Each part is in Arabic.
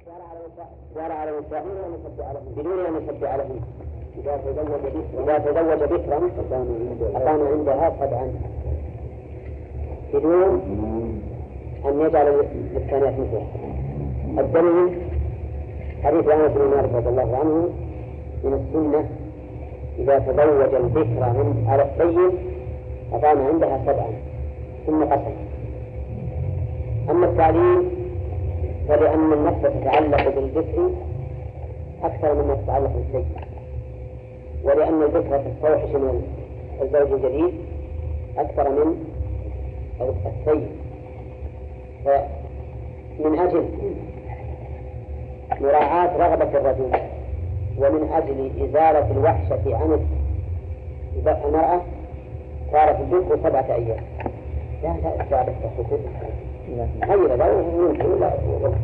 على النساء بدون أن يشبع لهم إذا تزوج بكرا أقام عندها سبعا بدون أن يجعل للثانية مثلها. الدليل حديث أنس بن مالك رضي الله عنه من السنة إذا تزوج البكر من على الطيب أقام عندها سبعا ثم قسم. أما التعليل فلأن النفس تتعلق بالبكر أكثر مما تتعلق بالسيد، ولأن البكر تستوحش من الزوج الجديد أكثر من السيد. فمن أجل مراعاة رغبة الرجل ومن أجل إزالة الوحشة عن المرأة صارت البكر 7 أيام. لا إسرائيل التخصيص غير ذلك يمكن لا يوقف.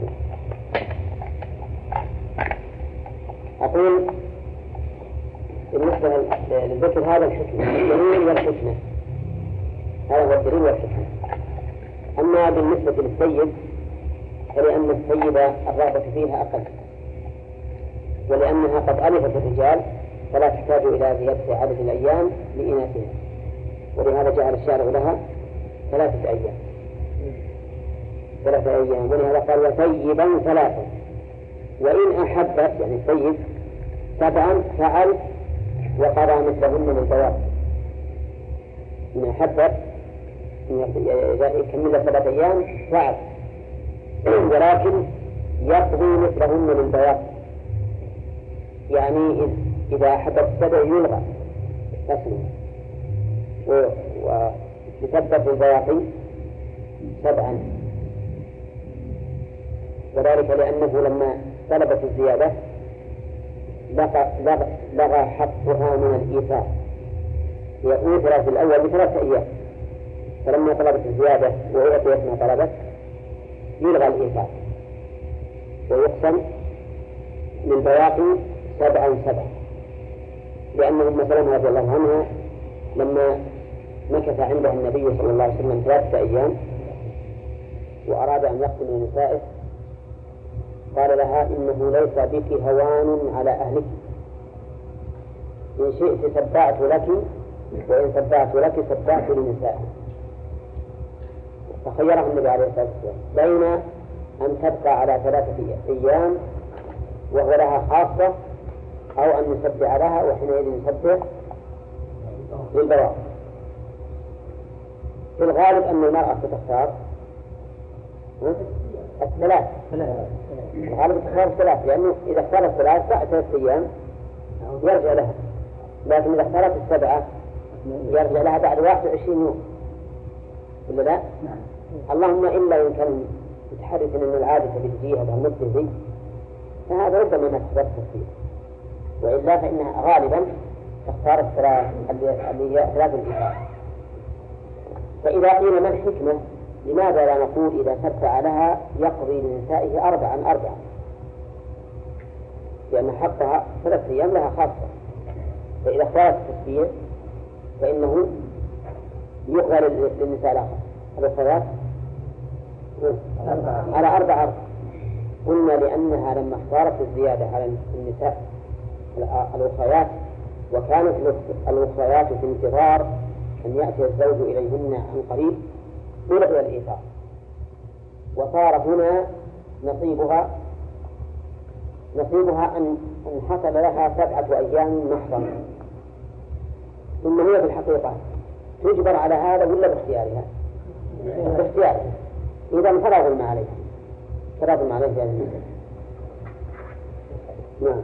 أقول بالنسبة للذكر هذا الحكم الدليل والحكمة، هذا هو الدليل والحكمة. أما بالنسبة للسيد فلأن السيد الرغبة فيها أقل، ولأنها قد ألفت الرجال فلا تحتاج إلى زيادة عدد الأيام لإناثها، ولهذا جعل الشارع لها 3 أيام. ولهذا قال وسيبا 3، وإن أحبت يعني السيد 7 فعل وقضى مثلهن للبواقي. إن أحبت يكمل 7 أيام فعل، ولكن يقضي مثلهن للبواقي، يعني إذا أحبت 7 يلغى اسمه ويثبت البواقي 7، وذلك لأنه لما طلبت الزيادة لغى حقها من الإيثار، هي أوثرت في الأول ب3 أيام، فلما طلبت الزيادة وأعطيت ما طلبت يلغى الإيثار ويقسم للبواقي 7، لأن أم سلمة رضي الله عنها لما مكث عندها النبي صلى الله عليه وسلم 3 أيام وأراد أن يقتل من نسائه قال لها إنه ليس بك هوان على أهلك، إن شئت سبعت لك وإن سبعت لك سبعت لنسائك. فخيره النبي عليه الصلاة والسلام بين أن تبقى على 3 أيام وهو لها خاصة أو أن يسبع لها وحينئذ يسبع للبواقي. في الغالب أن المرأة تختار 3، الغالب تختار 3، لأنه إذا اختارت 3 بعد 3 أيام يرجع لها، لكن إذا اختارت 7 يرجع لها بعد 21 يوم، ولا لا؟ اللهم إلا إن كان متحرك أن العادة بالجهة بالمدة دي فهذا ربما ما تتوسط فيه، وإلا فإنها غالبا تختار 3 اللي هي 3 الإيثار. فإذا قيل ما الحكمة لماذا لا نقول إذا سبع لها يقضي لنسائه 4، لأن حقها 3 أيام لها خاصة، فإذا اختارت التسبيع فإنه يقضى للنساء الأخرى على 4. قلنا لأنها لما اختارت الزيادة على النساء الأخريات وكانت الأخريات في انتظار أن يأتي الزوج إليهن عن قريب ألغي الإيثار، وصار هنا نصيبها أن حصل لها 7 أيام محرم، ثم هي في الحقيقة تجبر على هذا ولا باختيارها؟ باختيارها. إذا فلا ظلم عليها في هذا المثال. نعم.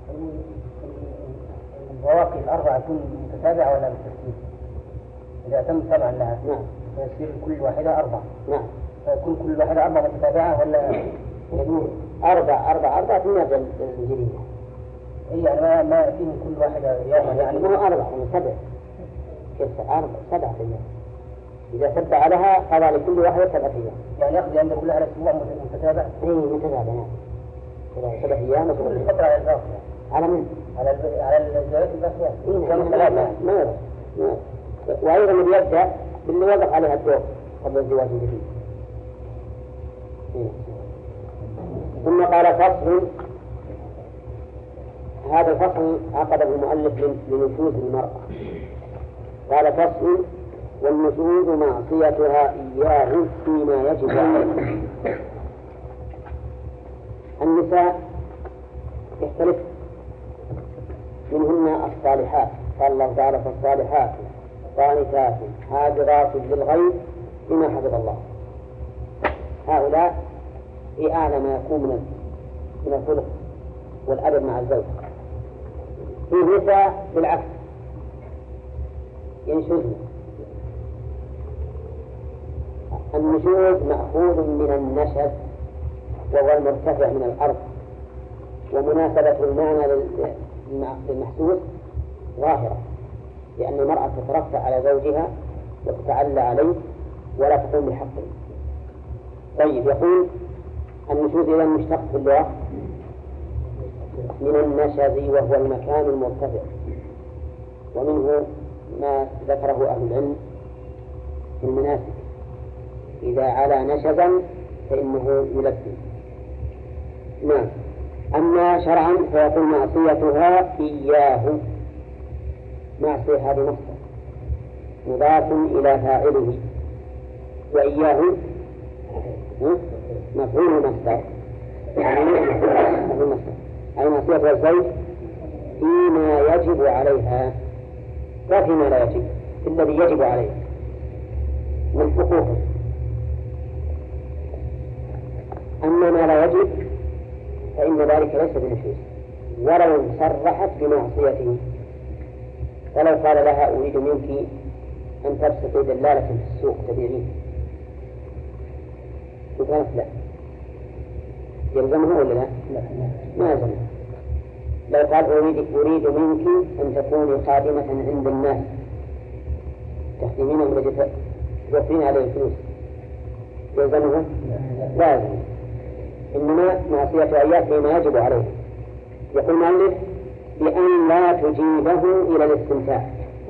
البواقي 4 تكون متتابعة ولا بالترتيب؟ إذا تم 7 لها نعم فيصير كل واحدة 4. نعم. فيكون كل واحدة 4 متتابعة ولا يكون 4 في الناس الجديدة؟ يعني ما فيهم كل واحدة يعني مو 4 من 7. كيف 7 أيام؟ إذا سبع لها قضى لكل واحدة 7 أيام. يعني يقضي عند كل على أسبوع متتابع؟ إيه متتابع. نعم. 7 أيام كل فترة على الباقي. على من؟ على الزواج الباقيات. ما يرى. وأيضا يبدأ باللي وقف عليها الدور قبل الزواج الجديد. ثم قال فصل. هذا الفصل عقده المؤلف لنشوز المرأة. قال فصل: والنشوز معصيتها إياه فيما يجب عليه. النساء يختلف، منهن الصالحات، قال الله تعالى: فالصالحات قانتات حافظات للغيب بما حفظ الله. هؤلاء في أعلى ما يكون من الخلق والأدب مع الزوج. في نساء بالعكس ينشزن. النشوز مأخوذ من النشز وهو المرتفع من الأرض، ومناسبة المعنى للمحسوس ظاهرة، لأن المرأة تترفع على زوجها وتتعلى عليه ولا تقوم بحقه. طيب، يقول النشوز إذا مشتق في اللغة من النشز وهو المكان المرتفع، ومنه ما ذكره أهل العلم في المناسك: إذا علا نشزا فإنه يلبي. نعم. أما شرعا فيكون معصيتها إياه. معصية هذه مصدر مضاف إلى فاعله، وإياه مفعول مصدر، أي معصية الزوج فيما يجب عليها لا فيما لا يجب، الذي يجب عليه من حقوقه. أما ما لا يجب فإن ذلك ليس بنشوز، ولو صرحت بمعصيته، ولو قال لها: أريد منك أن تبسطي دلالة في السوق تبيعين، وقالت لا، يلزمه ولا لا؟ ما يلزمه. لو قال: أريد منك أن تكوني خادمة عند الناس تخدمينهم الذي توفين عليه الفلوس، يلزمه؟ لا يلزمه. إنما معصية إياه فيما يجب عليه. يقول المؤلف: بأن لا تجيبه إلى الاستمتاع.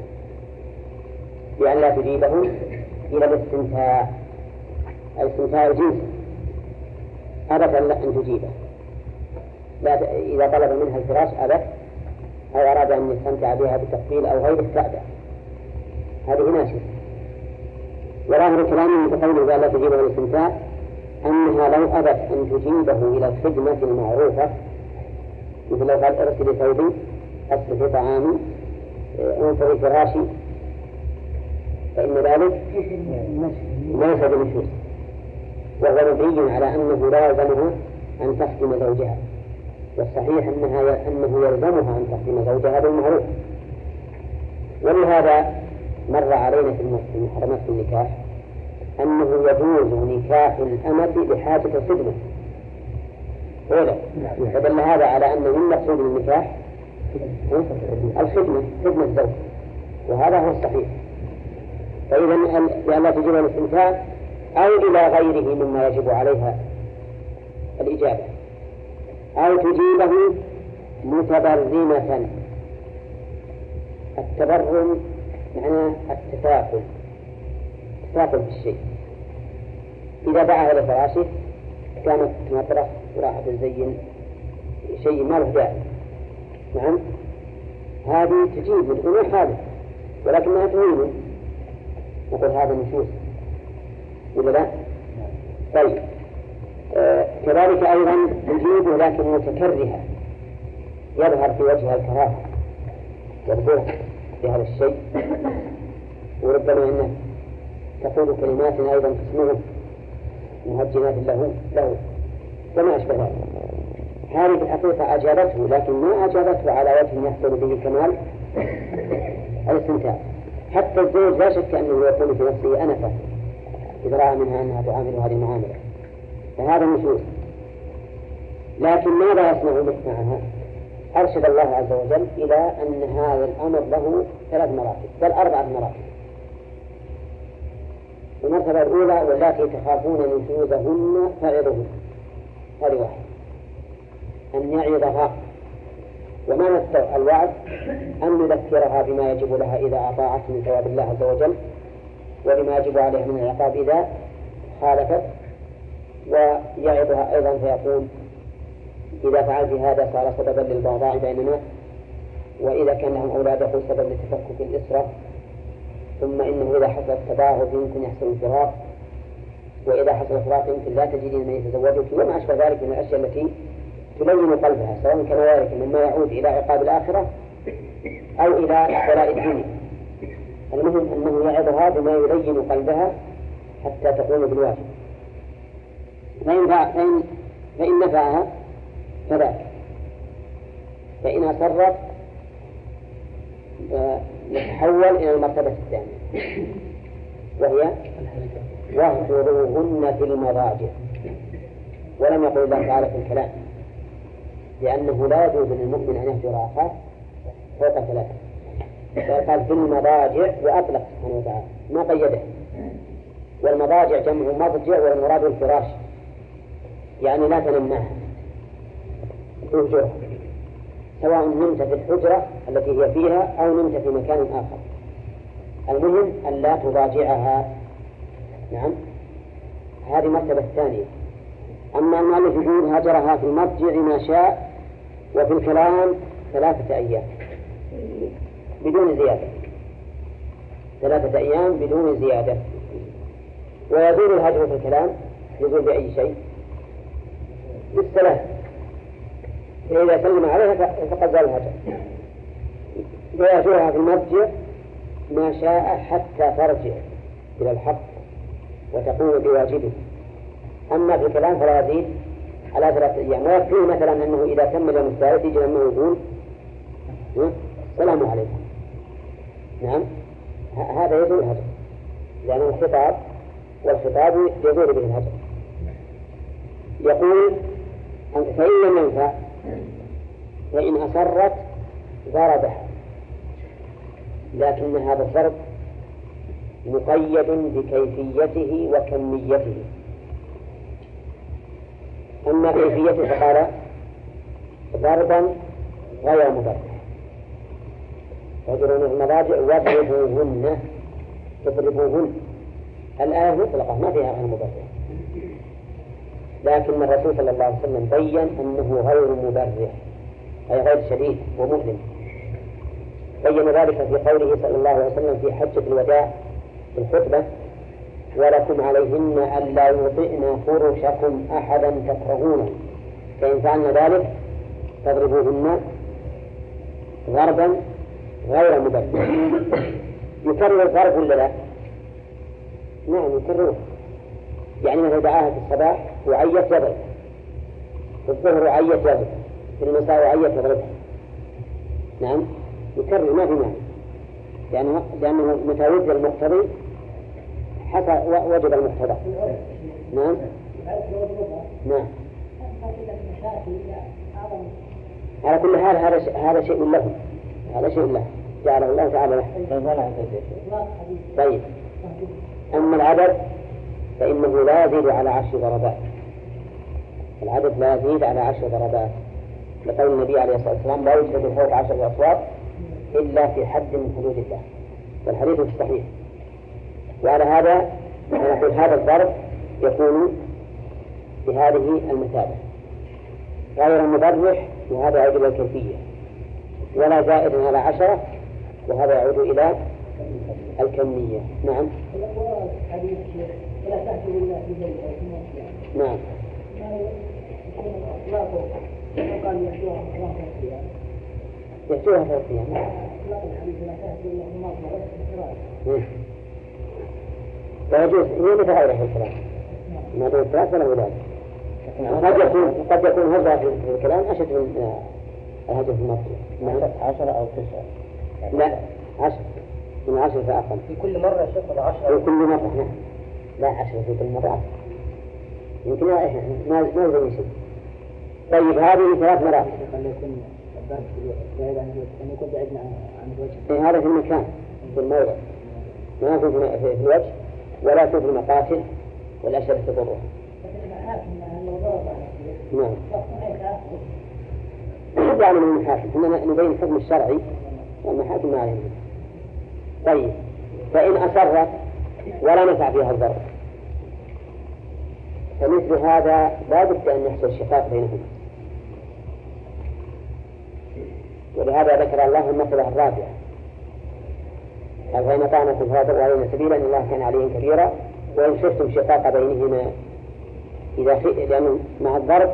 بأن لا تجيبه إلى الاستمتاع، الاستمتاع الجنس، أبت أن تجيبه. إذا طلب منها الفراش أبت، أو أراد أن يستمتع بها بتقبيل أو غير استأذن، هذه ناشئة. وظاهر كلامه بقوله بأن لا تجيبه إلى الاستمتاع أنها لو أبت أن تجيبه إلى الخدمة المعروفة، مثل لو قال: ارسلي ثوبي، أصرفي طعامي، انفضي فراشي، فإن ذلك ليس بنشوز، وهو مبين على أنه لا يلزمها أن تخدم زوجها، والصحيح أنه يلزمها أن تخدم زوجها بالمعروف. ولهذا مر علينا في محرمات النكاح أنه يجوز نكاح الأمة بحاجة الخدمة، فدل هذا على أن من مقصود النكاح الخدمة، خدمة الزوج، وهذا هو الصحيح. فإذا لأن تجيب الاستمتاع أو إلى غيره مما يجب عليها الإجابة، أو تجيبه متبرمة. التبرم معناه التثاقل في الشيء. إذا باعها إلى فراشه كانت تنطرح وراحت تزين شيء ما له داعي، نعم، هذه تجيب الأمور حالة، ولكنها تهينه، نقول هذا نشوز ولا لا؟ طيب، كذلك أيضا تجيبه لكن متكرهة، يظهر في وجهها الكراهة والبغض بهذا الشيء، وربما أنه تقول كلمات أيضا تسمعه مهجنات له وما أشبه ذلك. هذه في الحقيقة أجابته، لكن ما أجابته على وجه يحصل به كمال الاستمتاع. حتى الزوج لا شك أنه يقول في نفسه: أنا فاهم، إذا رأى منها أنها تعامل هذه المعاملة، فهذا نشوز. لكن ماذا يصنع معها؟ أرشد الله عز وجل إلى أن هذا الأمر له 3 مراتب بل 4 مراتب. المرتبة الأولى: واللاتي تخافون نشوزهن فعظوهن. هذه واحد، أن يعظها، ومعنى الوعظ أن نذكرها بما يجب لها إذا أطاعت من ثواب الله عز وجل، وبما يجب عليها من العقاب إذا خالفت. ويعظها أيضا فيقول: إذا فعلت هذا صار سببا للبغضاء بيننا، وإذا كان لهم أولاد يكون سببا لتفكك الأسرة، ثم إنه إذا حصل التباغض يمكن يحصل الفراق، وإذا حصل الفراق يمكن لا تجدين من يتزوجك، وما أشبه ذلك من الأشياء التي تلين قلبها، سواء كان ذلك مما يعود إلى عقاب الآخرة أو إلى بلاء الدنيا. المهم أنه يعظها بما يلين قلبها حتى تقوم بالواجب. فإن نفعها فذاك، فإن أصرت نتحول إلى المرتبة الثانية، وهي واهجروهن في المضاجع. ولم يقل الله تعالى في الكلام، لأنه لا يجوز للمؤمن أن يهجر أخاه فوق 3، قال في المضاجع وأطلق سبحانه وتعالى ما قيده. والمضاجع جمع مضجع والمراد الفراش، يعني لا تنم معها، تهجرها سواء نمت في الحجرة التي هي فيها أو نمت في مكان آخر، المهم أن لا تضاجعها. نعم، هذه مرتبة الثانية. أما المؤلف يقول هجرها في المضجع ما شاء، وفي الكلام 3 أيام بدون زيادة، 3 أيام بدون زيادة. ويزول الهجر في الكلام يزول بأي شيء؟ بالسلام، فإذا سلم عليها فقد زال الهجر. ويهجرها في المضجع ما شاء حتى ترجع إلى الحق وتقوم بواجبه. أما في الكلام فلا يزيد على 3 أيام. ويكفيه مثلا أنه إذا كمل يوم الثالث يجي لما يقول السلام عليكم. نعم، هذا يزول الهجر، لأنه الخطاب، والخطاب يزول به الهجر. يقول فإن لم ينفع فإن أصرت ضربها، لكن هذا الضرب مقيد بكيفيته وكميته. أما كيفيته فقال ضربا غير مبرح، يضربون المضاجع واضربوهن. الآية مطلقة ما فيها غير مبرح، لكن الرسول صلى الله عليه وسلم بين أنه غير مبرح، أي غير شديد ومؤلم. بين ذلك في قوله صلى الله عليه وسلم في حجة الوداع في الخطبة: ولكم عليهن ألا يطئن فرشكم أحدا تكرهونه، فإن فعلن ذلك فاضربوهن ضربا غير مبرح. يكرر الضرب ولا لا؟ نعم يكرره. يعني مثلا دعاها في الصباح وعيت يضرب، في الظهر وعيت يضرب، في المساء وعيت يضربها. نعم يكرر ما في معنى، لأنه متى وجد المقتضي وجد المقتضى. نعم نعم. على كل حال هذا شيء له، هذا شيء له جعله الله تعالى له. طيب، أما العدد فإنه لا يزيد على 10 ضربات، العدد لا يزيد على 10 ضربات، لقول النبي عليه الصلاة والسلام: لا يجلد فوق 10 أصوات إلا في حد من حدود الله، والحديث في الصحيح. وعلى هذا نقول هذا الضرب يكون بهذه المثابة غير مبرح، وهذا يعود إلى الكيفية، ولا زائد على 10، وهذا يعود إلى الكمية. نعم نعم. يحتوها 3 أيام. فيجوز هي مثل غيرها في الكلام، ما دون 3 ولا ولاد. قد يكون هذا في الكلام أشد من هذا في المرجع. 10 أو 9. لا 10، من 10 فأقل. في كل مرة شكل 10. في كل مرة. نعم لا 10 في كل مرة، يمكن ما يزال شيء. طيب هذه 3 مرات. هذا في المكان، في الموضع، ما يكون في الوجه ولا يكون في المقاتل والأشياء تضره. نعم. يعني من المحاكم إننا نبين الحكم الشرعي والمحاكم ما عليهم. طيب، فإن أصرت ولا نفع فيها الضرر فمثل هذا لا بد أن يحصل شقاق بينهم، ولهذا ذكر الله المرتبة الرابعة قال فإن أطعنكم فلا تبغوا علينا سبيلا إن الله كان عليهم كبيرا وإن خفتم شقاق بينهما لأنه مع الضرب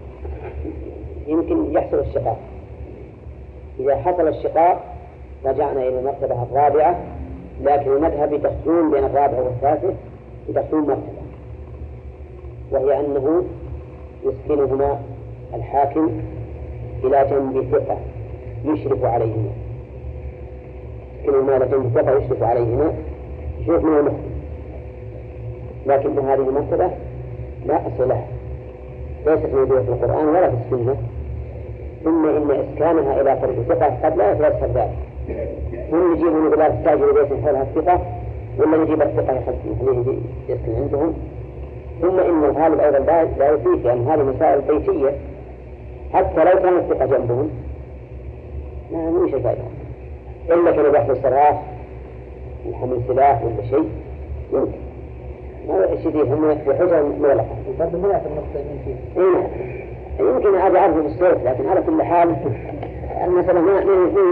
يمكن يحصل الشقاق. إذا حصل الشقاق رجعنا إلى المرتبة الرابعة، لكن المذهب تخصون بين الرابع والثالث تخصون مرتبة، وهي أنه يسكنهما الحاكم إلى جنب ثقة يشرف عليهما، يسكنهما إلى جنب ثقة يشرف عليهما يشوف منه المخطئ، لكن هذه المرتبة لا أصل لها، ليست موجودة في القرآن ولا في السنة. ثم إن إسكانها إلى طرف ثقة قد لا يتوسع ذلك، هم يجيبون إلى التاجر بيت حولها الثقة ولا يجيب الثقة يخليه يسكن عندهم. ثم إن الغالب أيضا لا يفيد، لأن هذه مسائل بيتية حتى لو كان الثقة جنبهم ما مش فائدة، إلا كانوا بحث الصراخ وحمل سلاح ولا شيء يمكن ما شيء هم في حجر مغلقة. برضه ما يعرف النقطة يمكن هذا عرفه بالصوت، لكن على كل حال المسألة ما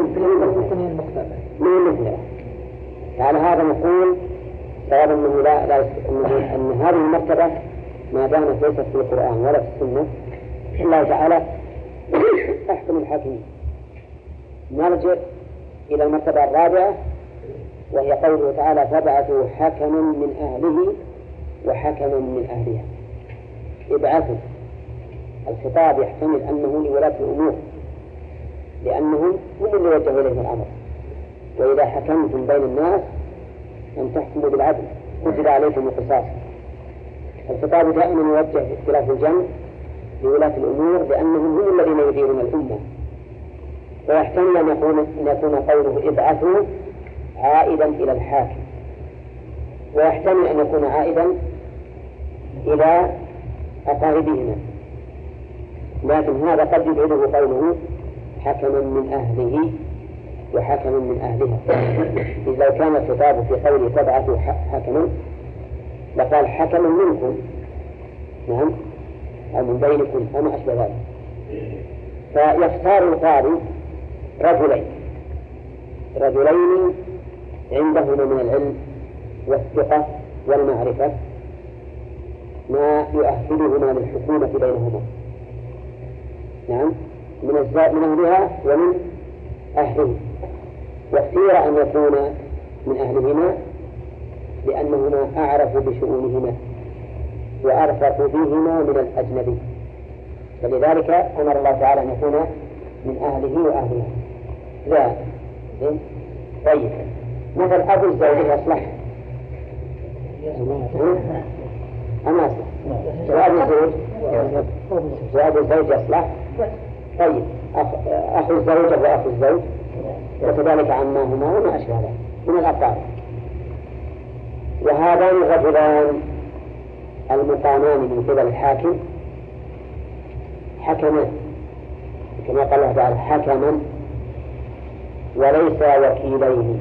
مثله. على هذا نقول صار أنه أن هذه المرتبة ما دامت ليست في القرآن ولا في السنة الله تعالى أحكم الحاكمين. نرجع إلى المرتبة الرابعة وهي قوله تعالى فبعثوا حكما من أهله وحكما من أهلها. ابعثوا الخطاب يحتمل أنه لولاة الأمور لأنهم هم اللي وجهوا إليهم الأمر، وإذا حكمتم بين الناس أن تحكموا بالعدل كتب عليكم القصاص. الخطاب دائما يوجه في اختلاف الجمع لولاة الأمور لأنهم هم الذين يديرون الأمة، ويحتمل أن يكون قوله ابعثوا عائدا إلى الحاكم، ويحتمل أن يكون عائدا إلى أقاربهما، لكن هذا قد يبعده قوله حكما من أهله وحكما من أهلها. إذ لو كان الخطاب في قوله تبعثوا حكما لقال حكما منكم، نعم، أو من بينكم أو ما أشبه ذلك. فيختار القاضي رجلين عندهما من العلم والثقة والمعرفة ما يؤهلهما للحكومة بينهما، نعم، من أهلها ومن أهله. واختير أن يكون من أهلهما لأنهما أعرف بشؤونهما وأرفق بهما من الأجنبي، فلذلك أمر الله تعالى أن يكون من أهله وأهلها. لا طيب، مثل أبو الزوج أصلح أما أصلح جواب الزوج أصلح. طيب أخو الزوج وأخو الزوج وكذلك عماهما وما أشبه ذلك من الأقارب. وهذان الرجلان المقامان من قبل الحاكم حكمان كما قال الله تعالى حكما وليس وكيلين،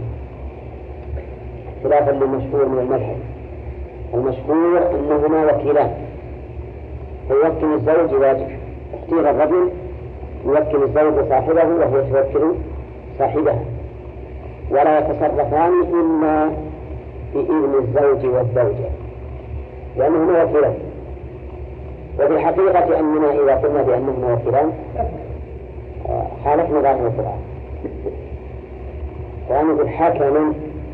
خلافا للمشهور من المذهب. المشهور أنهما وكيلان، فيوكل الزوج إذا اختير الرجل يوكل الزوج صاحبه وهو يتوكل صاحبها، ولا يتصرفان إلا بإذن الزوج والزوجة لأنهما وكيلان. وفي الحقيقة أننا إذا قلنا بأنهما وكيلان خالفنا ظاهر القرآن، وأنه الحاكم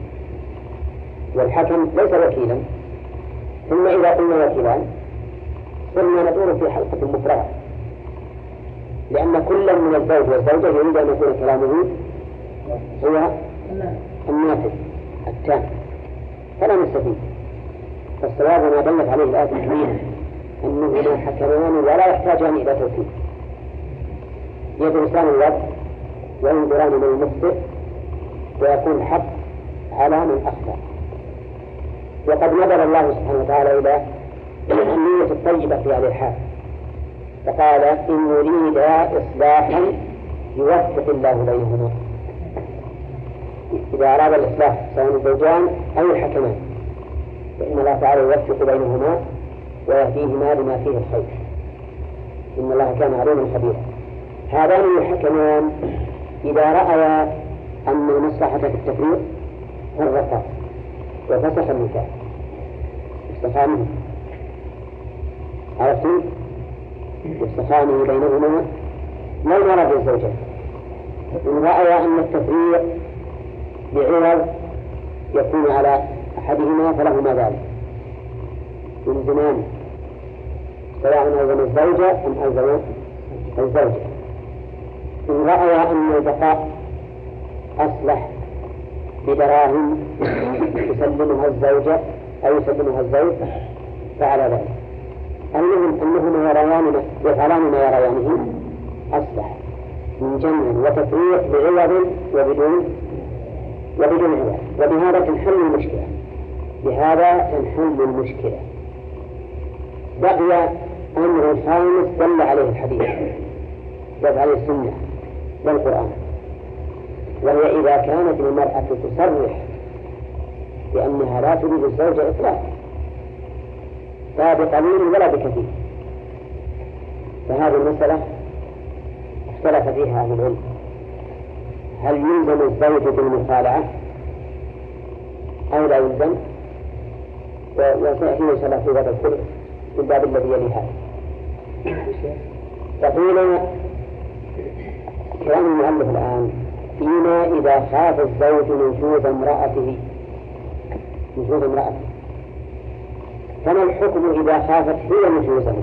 والحكم ليس وكيلا. ثم إذا قلنا وكيلان صرنا ندور في حلقة مفرغة، لأن كل من الزوج والزوجة يريد أن يكون كلامه هو النافذ التام، فلا نستفيد. فالصواب ما دلت عليه الآية الكريمة أنهما حكمان ولا يحتاجان إلى توكيد، يدرسان الوضع وينظران من المخطئ ويكون الحق على من أخطأ. وقد نظر الله سبحانه وتعالى إلى النية الطيبة في هذه الحال، فقال إن يريد إصلاحا يوفق الله بينهما. إذا أراد الإصلاح سواء الزوجان أو الحكمان فإن الله تعالى يوفق بينهما ويهديهما لما فيه الخير، إن الله كان عليما خبيرا. هذان الحكمان إذا رأى أن المصلحة في التفريق فرقا وفسخ النكاح استخانه، عرفتم؟ واستخانه بينهما لا يرى الزوجين. إن رأي أن التفريق بعوض يكون على أحدهما فلهما ذلك يلزمان، سواء ألزم الزوجة أم ألزم الزوجة. إن رأي أن البقاء أصلح بدراهم يسلمها الزوجة أو يسلمها الزوج فعل ذلك. المهم أنهما يفعلان ما يريانه أصلح من جمع وتفريق بعوض وبدون عوض، وبهذا تنحل المشكلة. بقي أمر خامس دل عليه الحديث دل عليه السنة والقرآن، وهي إذا كانت المرأة تصرح بأنها لا تريد الزوجة إطلاقا لا بقليل ولا بكثير، فهذه المسألة اختلف فيها أهل العلم، هل يلزم الزوج بالمخالعة أو لا يلزم؟ وسيأتينا إن شاء الله في هذا الكل في الباب الذي يلي هذا. يقول كلام المؤلف الآن فيما إذا خاف الزوج نشوز امرأته، فما الحكم إذا خافت هي نشوزه؟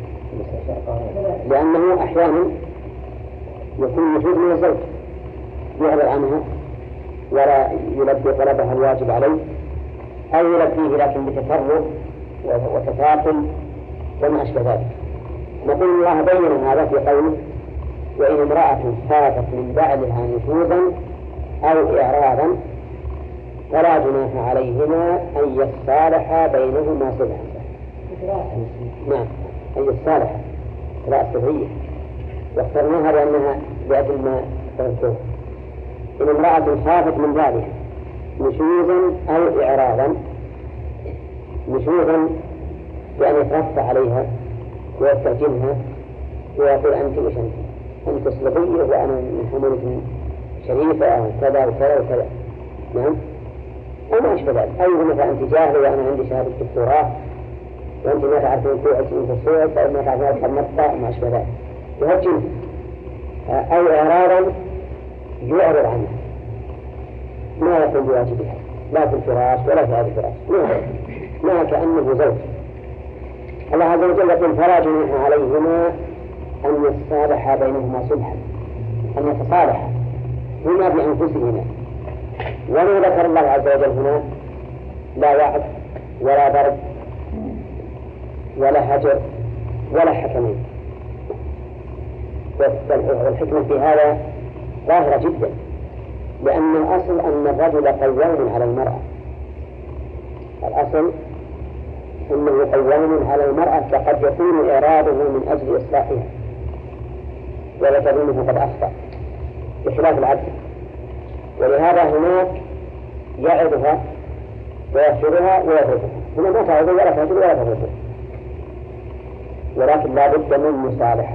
لأنه أحيانا يكون نشوز من الزوج يعرض عنها ولا يلبي طلبها الواجب عليه، أو يلبيه لكن بتفرغ وتفاقل وما أشبه ذلك. نقول الله بين هذا في قوله وإن امرأة خافت من بعدها نشوزا أو إعراضا فلا جناح عليهما أن يتصالحا بينهما صلحا. نعم، أن يتصالحا لا الصلحية، واخترناها لأجل ما ذكرته. إن امرأة خافت من بعدها نشوزا أو إعراضا، نشوزا يعني يترفع عليها ويستعجلها ويقول أنت وش أنت صلبية وأنا من حمولة شريفة أو كذا وكذا وكذا، نعم، وما أشبه ذلك. أيضا مثلا أنت جاهلة وأنا عندي شهادة دكتوراه وأنت ما تعرفين توعد في الصوت أو ما تعرفين تمطع ما أشبه ذلك، وهالجنس. أو إعراضا يعرض عنها ما يقوم بواجبها لا في الفراش ولا في هذا الفراش، ما كأنه زوج. الله عز وجل يقول فلا جناح عليهما أن يتصالحا بينهما صلحا، أن يتصالحا هما بأنفسهما. وما ذكر الله عز وجل هنا لا وعد ولا ضرب ولا هجر ولا حكمين، والحكمة في هذا ظاهرة جدا، لأن الأصل أن الرجل قوام على المرأة، الأصل أنه قوام على المرأة، فقد يكون إراده من أجل إصلاحها ويتظنه قد أخطأ بخلاف العدل. ولهذا هناك يعظها ويغفرها ويضربها، هنا ما تعظ ولا تهجر ولا تضربها، ولكن لا بد من مصالحة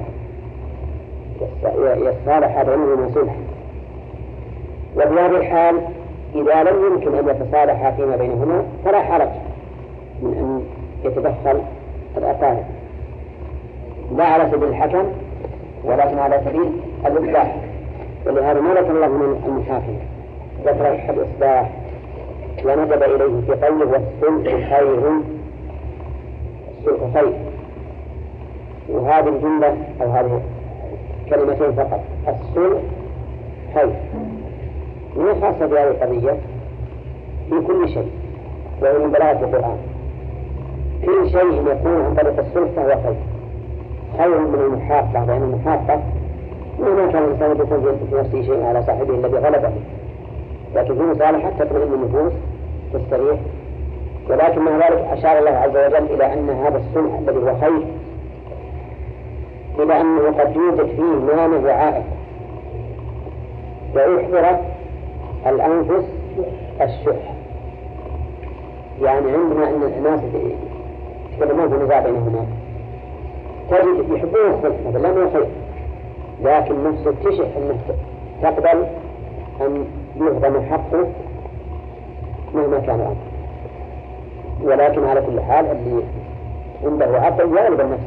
يصالح بينهما صلحا. وفي هذه الحال إذا لم يمكن أن يتصالحا فيما بينهما فلا حرج من أن يتدخل الأقارب، لا على سبيل الحكم ولكن على سبيل الإصلاح. ولهذا ما ذكر الله من المحاكم، ذكر الإصلاح وندب إليه في قوله والصلح خير، الصلح خير. وهذه الجملة أو هذه كلمتين فقط، الصلح خير، من خاصة بهذه القضية في كل شيء، وهو من بلاغة القرآن. كل شيء يكون عن طريق الصلح فهو خير من المحاقة، لأن المحاقة ما كان الإنسان يكون في نفسه شيء على صاحبه الذي غلبه، لكن في مصالحة تطمئن النفوس تستريح. ولكن مع ذلك أشار الله عز وجل إلى أن هذا الصلح الذي هو خير إلى أنه قد يوجد فيه مانع وعائق، ويحضر الأنفس الشح. يعني عندنا أن الناس يتكلمون في نزاع بينهما تجد يحبون الصلح مثلا لا خير، لكن نفسه تشح أنه تقبل أن يهضم حقه مهما كان الأمر، ولكن على كل حال اللي عنده عقل يغلب النفس.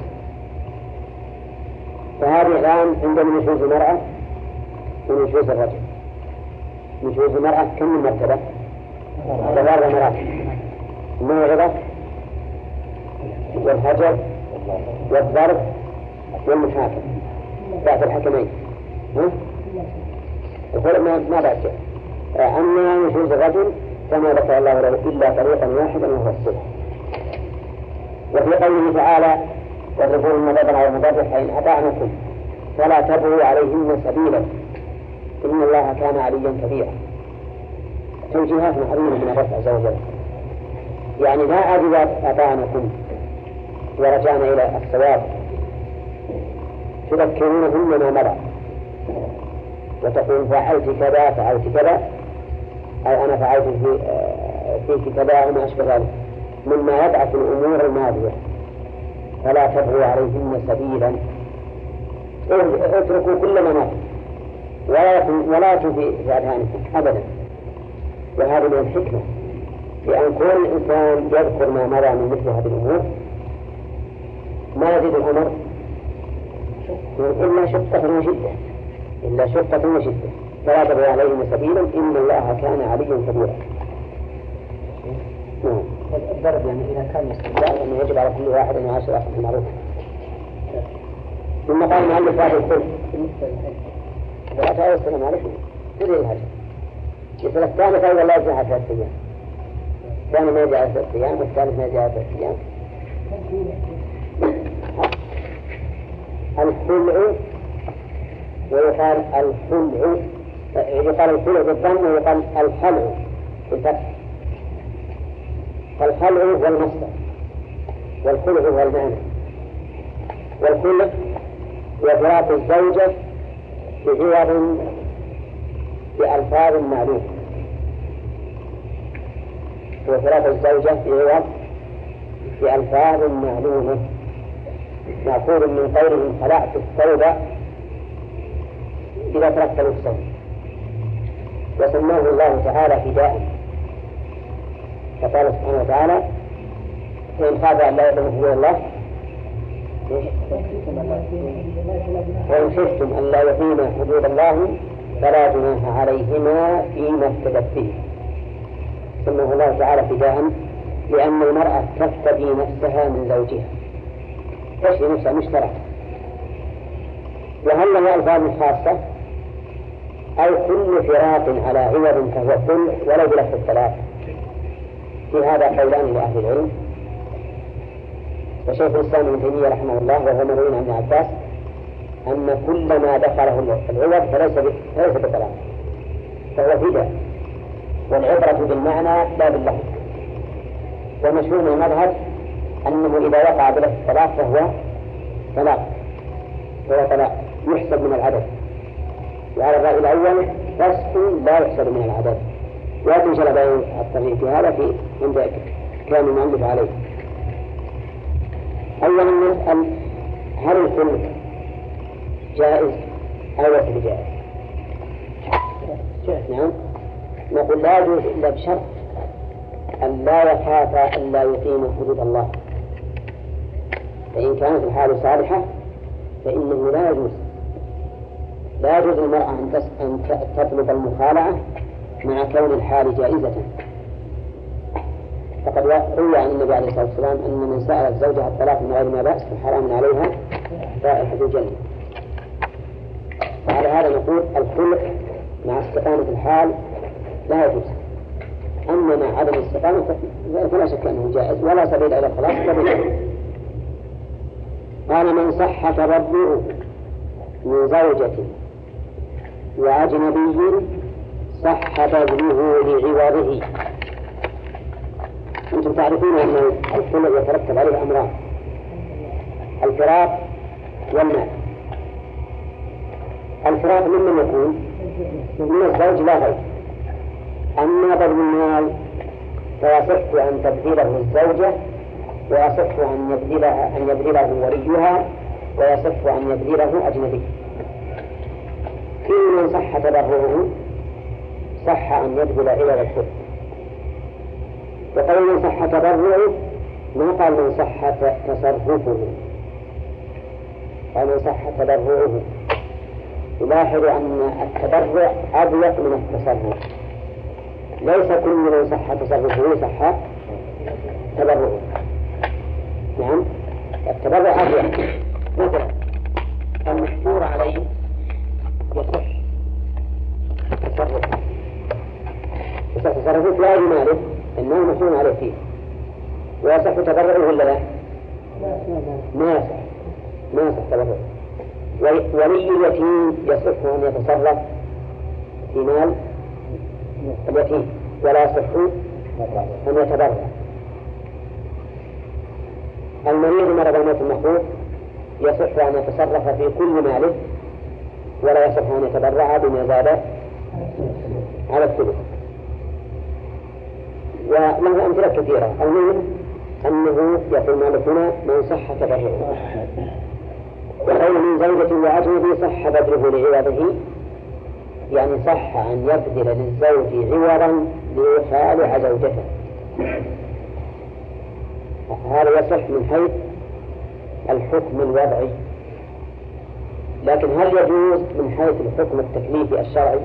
فهذه الآن عندنا نشوز المرأة ونشوز الرجل. نشوز المرأة كم مرتبة؟ 3 مراتب: الموعظة والهجر والضرب والمحاكم بعد الحكمين. يقول ما بعد شيء. أما نشوز الرجل كما ذكر الله له إلا طريقا واحدا وهو الصلح. وفي قوله تعالى: واضربوا المضرب على المضرب فإن أطعنكم فلا تبغوا عليهن سبيلا إن الله كان عليا كبيرا. توجيهات عظيمة من الرب عز وجل، يعني لا إذا أطعنكم ورجعنا إلى الصواب تذكرونهن ما مضى وتقول فعلت كذا فعلت كذا، أو أنا فعلت فيك كذا وما أشبه ذلك مما يضعف الأمور الماضية. فلا تبغوا عليهن سبيلا، اتركوا كل ما مضى ولا في أذهانكم أبدا. وهذه من الحكمة لأن كل إنسان يذكر ما مضى من مثل هذه الأمور ما يزيد الأمر إلا شقة وشدة. فلا تبغوا عليهن سبيلا إن الله كان عليا كبيرا. الضرب يعني إذا كان لا أنه يجب على كل واحد أن يعاشر أخذ المعروف. ثم قال المؤلف هذا الكل ولا تعالى السلام عليكم تريد الهجر يقول الثالث أيضا لا يجب على 3 أيام، الثاني ما يجب على 3 أيام والثالث ما يجب على 3 أيام. الخلع ويقال الخلع، يقال الخلع بالضم ويقال الخلع بالفتح. فالخلع هو المصدر والخلع هو المعنى. والخلع هو فراق الزوجة بعوض بألفاظ معلومة. هو فراق الزوجة بعوض بألفاظ معلومة مأخوذ من قوله خلعت الثوب إذا تركت الثوب، وسماه الله تعالى فداء. فقال سبحانه وتعالى: فإن خاف أن لا يقيم حدود الله وإن خفتم أن لا يقيم حدود الله فلا جناح عليهما فيما افتدت به. سماه الله تعالى فداء لأن المرأة تفتدي نفسها من زوجها، تشفي نفسها مشتركة. وهل لها ألفاظ خاصة أو كل فراق على عوض فهو كل ولو بلفظ الطلاق؟ في هذا قولان لأهل العلم. وشيخ الإسلام ابن تيمية رحمه الله وهو مروي عن ابن عباس أن كل ما دخله العوض فليس بطلاق فهو فداء، والعبرة بالمعنى لا باللفظ. ومشهور من المذهب أنه إذا وقع بلفظ الطلاق فهو طلاق يحسب من العدد، وعلى الرأي الأول فسق لا يحسب من العدد. وإن شاء الله بين الطريق في هذا في عند كلام المؤلف عليه. أولا نسأل: هل الخلع جائز أو ليس بجائز؟ نعم، نقول لا يجوز إلا بشرط أن لا يخاف أن لا يقيم حدود الله. فإن كانت الحال صالحة فإنه لا يجوز للمرأة أن تطلب المخالعة مع كون الحال جائزة. فقد روى عن النبي عليه الصلاة والسلام أن من سألت زوجها الطلاق من غير ما بأس فحرام عليها رائحة الجنة. وعلى هذا نقول الخلع مع استقامة الحال لا يجوز، أما مع عدم الاستقامة فلا شك أنه جائز ولا سبيل إلى الخلاص سبيل. قال: من صح تبرؤه من زوجة وأجنبي صح بذله لعوضه. أنتم تعرفون أن الخلع يترتب عليه أمران: الفراق والمال. الفراق ممن يكون من الزوج لا غير. أما بذل المال فيصح أن تبذله الزوجة ويصح أن يبذله وليها ويصح أن يبذله أجنبي. كل من صح تبرعه صح أن يبذل عوض الحب، وقال من صح تبرعه ما قال من صح تصرفه، قال من صح تبرعه. يلاحظ أن التبرع أضيق من التصرف، ليس كل من صح تصرفه صح تبرعه. نعم، التبرع أضيق. مثلا المحجور عليه يصح تصرفه في غير ماله إنه محجور عليه فيه، ويصح تبرعه ولا لا؟ ما يصح تبرعه. ولي اليتيم يصح أن يتصرف في مال اليتيم ولا يصح أن يتبرع. المريض مرض الموت المخوف يصح أن يتصرف في كل ماله ولا يصح أن يتبرع بما زاد على الثلث. وله أمثلة كثيرة. المهم أنه يقول مالك هنا من صح تبرعه، وغير من زوجة وأجنبي صح بذله لعوضه، يعني صح أن يبذل للزوج عوضا ليخالع زوجته. هذا يصح من حيث الحكم الوضعي، لكن هل يجوز من حيث الحكم التكليفي الشرعي؟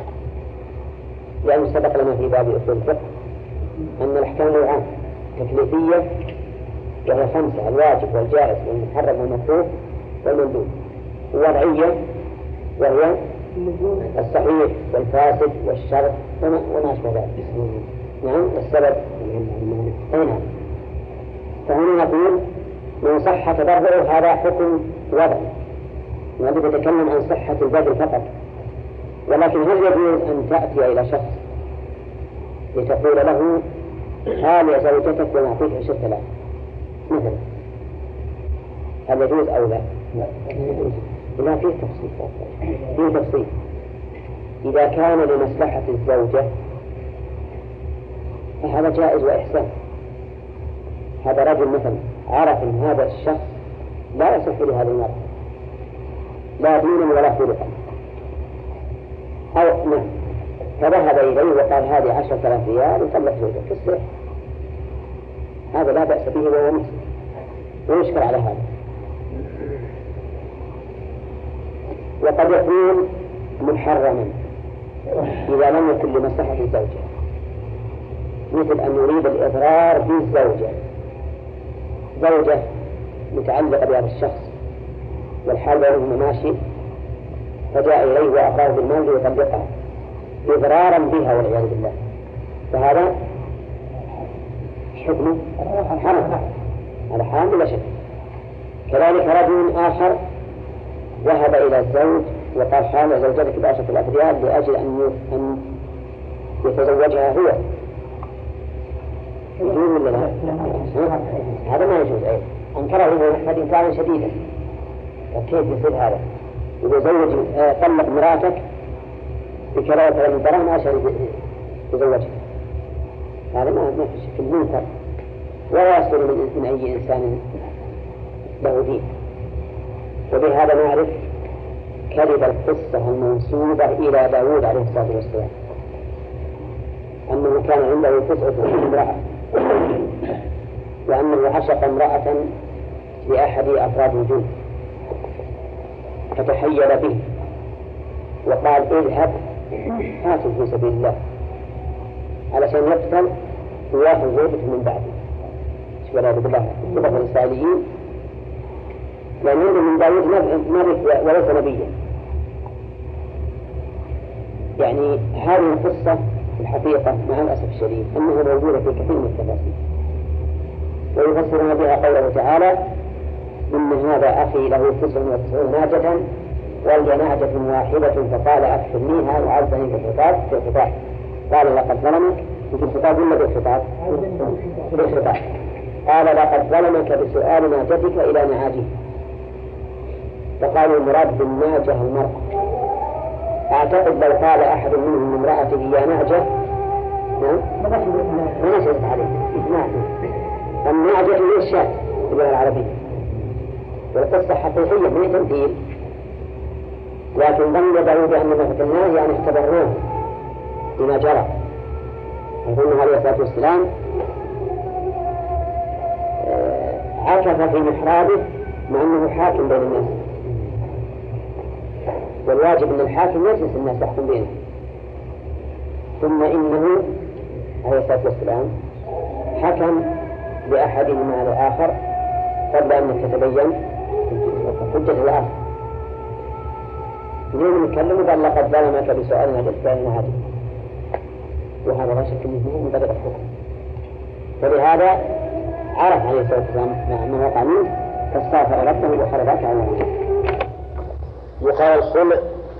لأنه سبق لنا في باب أصول الفقه أن الأحكام نوعان: تكليفية وهي 5: الواجب والجائز والمحرم والمكروه والمندوب، ووضعية وهي الصحيح والفاسد والشرط وما أشبه ذلك. نعم، السبب هنا. فهنا نقول من صح تبرعه هذا حكم وضعي، ونحن نتكلم عن صحة البذل فقط. ولكن هل يجوز أن تأتي إلى شخص لتقول له هل زوجتك ونعطيك 10,000 مثلا، هل يجوز أو لا؟ لا، فيه تفصيل. إذا كان لمصلحة الزوجة فهذا جائز وإحسان. هذا رجل مثلا عرف أن هذا الشخص لا يصح لهذه المرأة لا دينا ولا خلقا، أو نعم، فذهب إليه وقال هذه 10,000 ريال وطلق زوجته في الصحيح، هذا لا بأس به وهو مسلم ويشكر على هذا. وقد يكون محرما إذا لم يكن لمصلحة الزوجة، مثل أن يريد الإضرار بالزوجة، زوجة متعلقة بهذا الشخص والحال بينهما ماشي، فجاء إليه وأقراه بالمال ليطلقها إضرارا بها والعياذ بالله، فهذا حكمه حرام، هذا حرام بلا شك. كذلك رجل آخر ذهب إلى الزوج وقال حال زوجتك ب10,000 ريال لأجل أن يتزوجها هو، يجوز ولا لا؟ هذا ما يجوز. أيضا أنكره إنكارا شديدا. كيف يصير هذا؟ إذا زوج طلق امرأتك بكراءة 3 دراهم عشان يتزوجها، هذا ما في شك منكر ولا يصدر من أي إنسان له دين. وبهذا نعرف كذب القصة المنسوبة إلى داود عليه الصلاة والسلام أنه كان عنده 9 امرأة، وأنه عشق امرأة لأحد أفراد الجند فتحيل به وقال اذهب قاتل في سبيل الله علشان يقتل ويأخذ زوجته من بعده. والعياذ بالله. اتفق الإسرائيليين لأن من داود نبي وليس نبيا. يعني هذه القصة الحقيقة مع الأسف الشديد أنها موجودة في كثير من التفاسير، ويفسرون بها قوله تعالى إن هذا أخي له 99 ناجة ولي ناجة واحدة فقال أكفرنيها وعزني بالخطاب قال لقد ظلمك بالخطاب ولا بالخطاب؟ قال لقد ظلمك بسؤال ناجتك إلى نعاجه. فقالوا المراد بالناجة المرأة. أعتقد لو قال أحد منهم امرأته يا ناجة ما نشأت عليه. الناجة هي الشاة باللغة العربية، والقصة حقيقية من تمثيل، لكن ظن داود أن ما فتناه يعني اختبرناه بما جرى. يقول عليه الصلاة والسلام عكف في محرابه مع أنه حاكم بين الناس، والواجب أن الحاكم يجلس الناس يحكم بينه. ثم إنه عليه الصلاة والسلام حكم لأحدهما على الآخر قبل أن تتبين حجة الآخر. اليوم نتكلم قال لقد ظلمك بسؤالنا بالسؤال هذه، وهذا لا شك أنه من بدء الحكم. ولهذا عرف عليه الصلاة والسلام مع أنه وقع منه فاستغفر ربه وخرجت على الله. يقال الخلع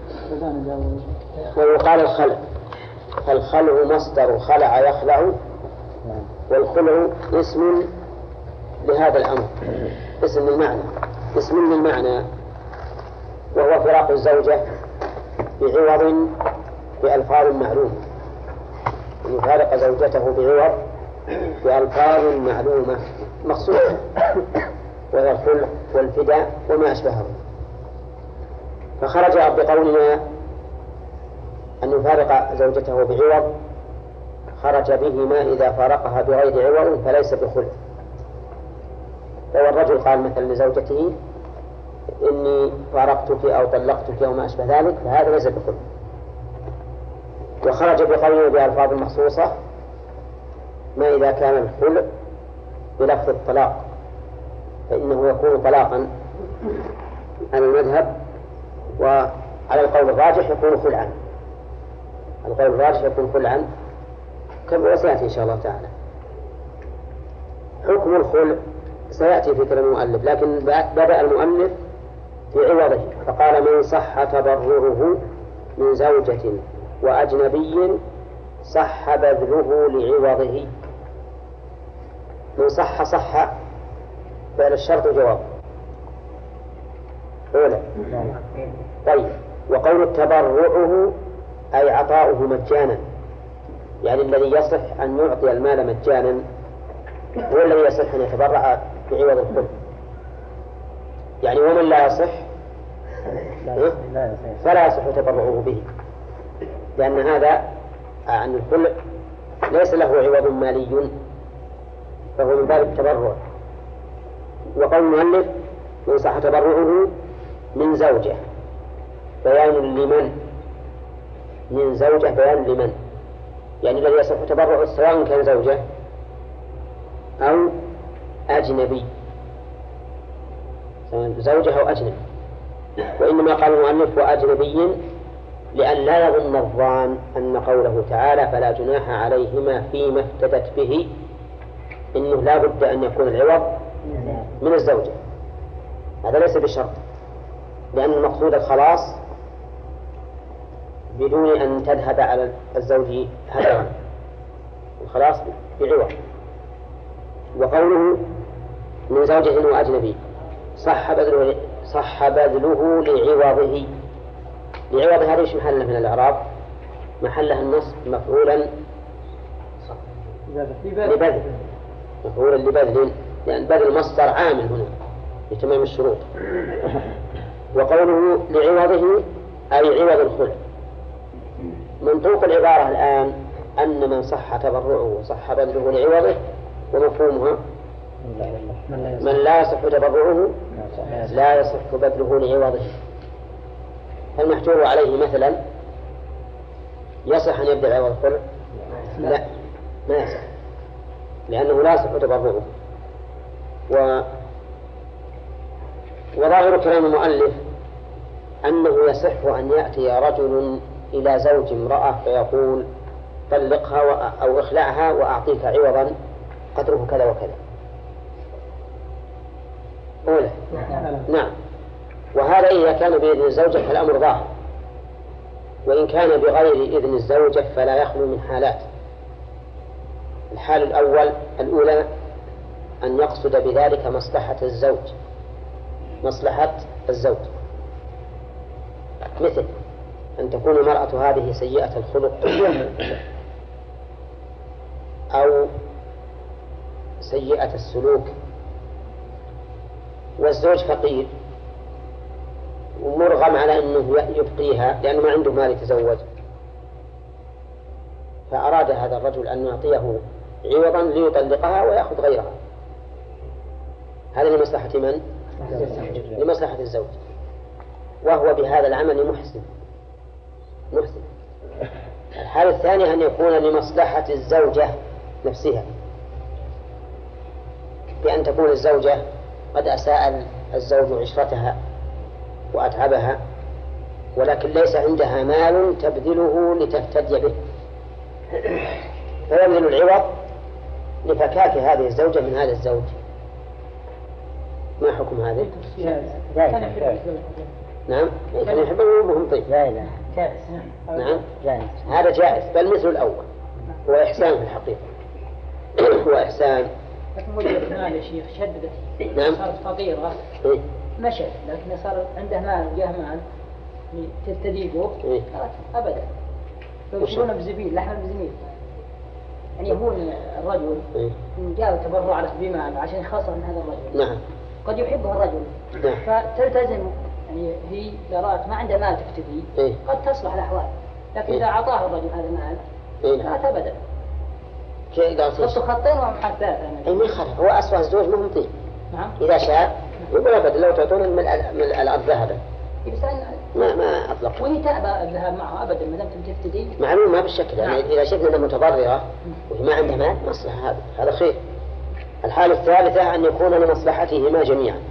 ويقال الخلع. فالخلع مصدر خلع يخلع، والخلع اسم لهذا الأمر، اسم للمعنى، وهو فراق الزوجة بعوض بألفاظ معلومة، يفارق زوجته بعوض بألفاظ معلومة مقصودة، وهي الخلع والفداء وما أشبهه. فخرج بقولنا أن يفارق زوجته بعوض، خرج بهما إذا فارقها بغير عوض فليس بخلع. لو الرجل قال مثلا لزوجته إني فارقتك أو طلقتك أو ما أشبه ذلك فهذا ليس بخلع. وخرج بقوله بألفاظ مخصوصة ما إذا كان الخلع بلفظ الطلاق فإنه يكون طلاقا على المذهب، وعلى القول الراجح يكون خلعا. القول الراجح يكون خلعا كما سيأتي إن شاء الله تعالى. حكم الخلع سيأتي في كلام المؤلف، لكن بدأ المؤلف في عوضه فقال من صح تبرعه من زوجة وأجنبي صح بذله لعوضه. من صح فعل الشرط جواب أولى. طيب، وقول تبرعه أي عطاؤه مجانا، يعني الذي يصح أن يعطي المال مجانا هو الذي يصح أن يتبرع بعوض الخلع. يعني ومن لا يصح فلا يصح تبرعه به، لأن هذا عن الخلع ليس له عوض مالي فهو من باب التبرع. وقول المؤلف من صح تبرعه من زوجة بيان لمن، من زوجة بيان لمن، يعني الذي يصح تبرعه سواء كان زوجة أو أجنبي، سواء زوجة أو أجنبي. وإنما قال المؤلف وأجنبي لأن لا يظن الظان أن قوله تعالى فلا جناح عليهما فيما افتدت به إنه لا بد أن يكون العوض من الزوجة. هذا ليس بشرط، لأن المقصود الخلاص بدون أن تذهب على الزوج هدرا، الخلاص بعوض. وقوله من زوجة وأجنبي صح بذله لعوضه. لعوض هذا ايش محله من الإعراب؟ محله النصب مفعولا لبذل، مفعولا لبذل، لأن بذل مصدر عامل هنا لتمام الشروط. وقوله لعوضه أي عوض الخلع. منطوق العبارة الآن أن من صح تبرعه وصح بذله لعوضه، ومفهومها من لا يصح تبرعه لا يصح بذله لعوضه. فالمحجور عليه مثلا يصح أن يبدأ عوض الخلع؟ لا، ما يصح، لأنه لا يصح تبرعه. وظاهر كلام المؤلف أنه يصح أن يأتي رجل إلى زوج امرأة فيقول طلقها أو اخلعها وأعطيك عوضا قدره كذا وكذا. أولى نعم. وهذا إذا كان بإذن الزوجة فالأمر ظاهر، وإن كان بغير إذن الزوجة فلا يخلو من حالات. الحال الأولى أن يقصد بذلك مصلحة الزوج، مثل أن تكون المرأة هذه سيئة الخلق أو سيئة السلوك، والزوج فقير ومرغب وقام على أنه يبقيها لأنه ما عنده مال يتزوج، فأراد هذا الرجل أن يعطيه عوضا ليطلقها ويأخذ غيرها، هذا لمصلحة من؟ لمصلحة الزوج، وهو بهذا العمل محسن. الحالة الثانية أن يكون لمصلحة الزوجة نفسها، بأن تكون الزوجة قد أساء الزوج عشرتها وأتعبها، ولكن ليس عندها مال تبذله لتفتدي به، فيبذل العوض لفكاك هذه الزوجة من هذا الزوج. ما حكم هذا؟ نعم، كان يحب أمهم. طيب نعم هذا جائز، بل مثل الأول، هو إحسان في الحقيقة. هو إحسان. لكن وجدت مال يا شيخ شددت، نعم. صارت فقيرة مشت، لكن صار عنده مال وجاه مال تستديبه أبدا. يشترون بزبيل، لحم بزبيل، يعني هو الرجل جاء تبرع له بمال عشان يخاصر من هذا الرجل. نعم. قد يحبه الرجل، نعم. فتلتزم، يعني هي إذا رأت ما عنده مال تفتدي قد تصلح الأحوال، لكن إذا أعطاه الرجل هذا المال لا أبدا. خطوا خطين ومحل ثلاثة. ما يخالف، هو أصبح الزوج ما هم طيب. نعم. إذا شاء يقول أبدا لو تعطون من الأرض ذهبا ما أطلق. وهي تأبى الذهاب معه أبدا ما دام تفتدي. معلوم ما بالشكل، يعني إذا شفنا أنها متضررة وهي ما عندها مال مصلحة، هذا خير. الحالة الثالثة أن يكون لمصلحتهما جميعا،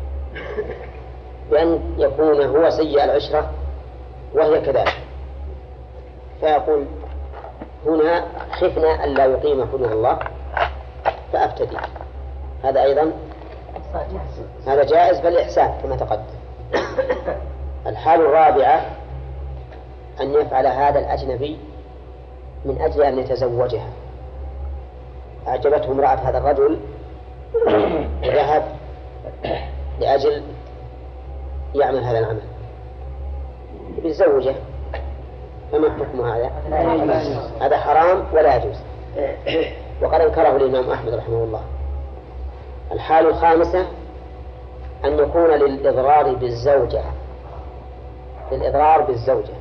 بأن يكون هو سيء العشرة وهي كذلك، فيقول هنا خفنا ألا يقيم حدود الله فأفتدي. هذا أيضا هذا جائز بل إحسان كما تقدم. الحالة الرابعة أن يفعل هذا الأجنبي من أجل أن يتزوجها، أعجبته امرأة هذا الرجل وذهب لأجل يعمل هذا العمل بالزوجة، فما حكم هذا؟ هذا حرام ولا يجوز، وقد انكره الإمام أحمد رحمه الله. الحالة الخامسة أن يكون للإضرار بالزوجة،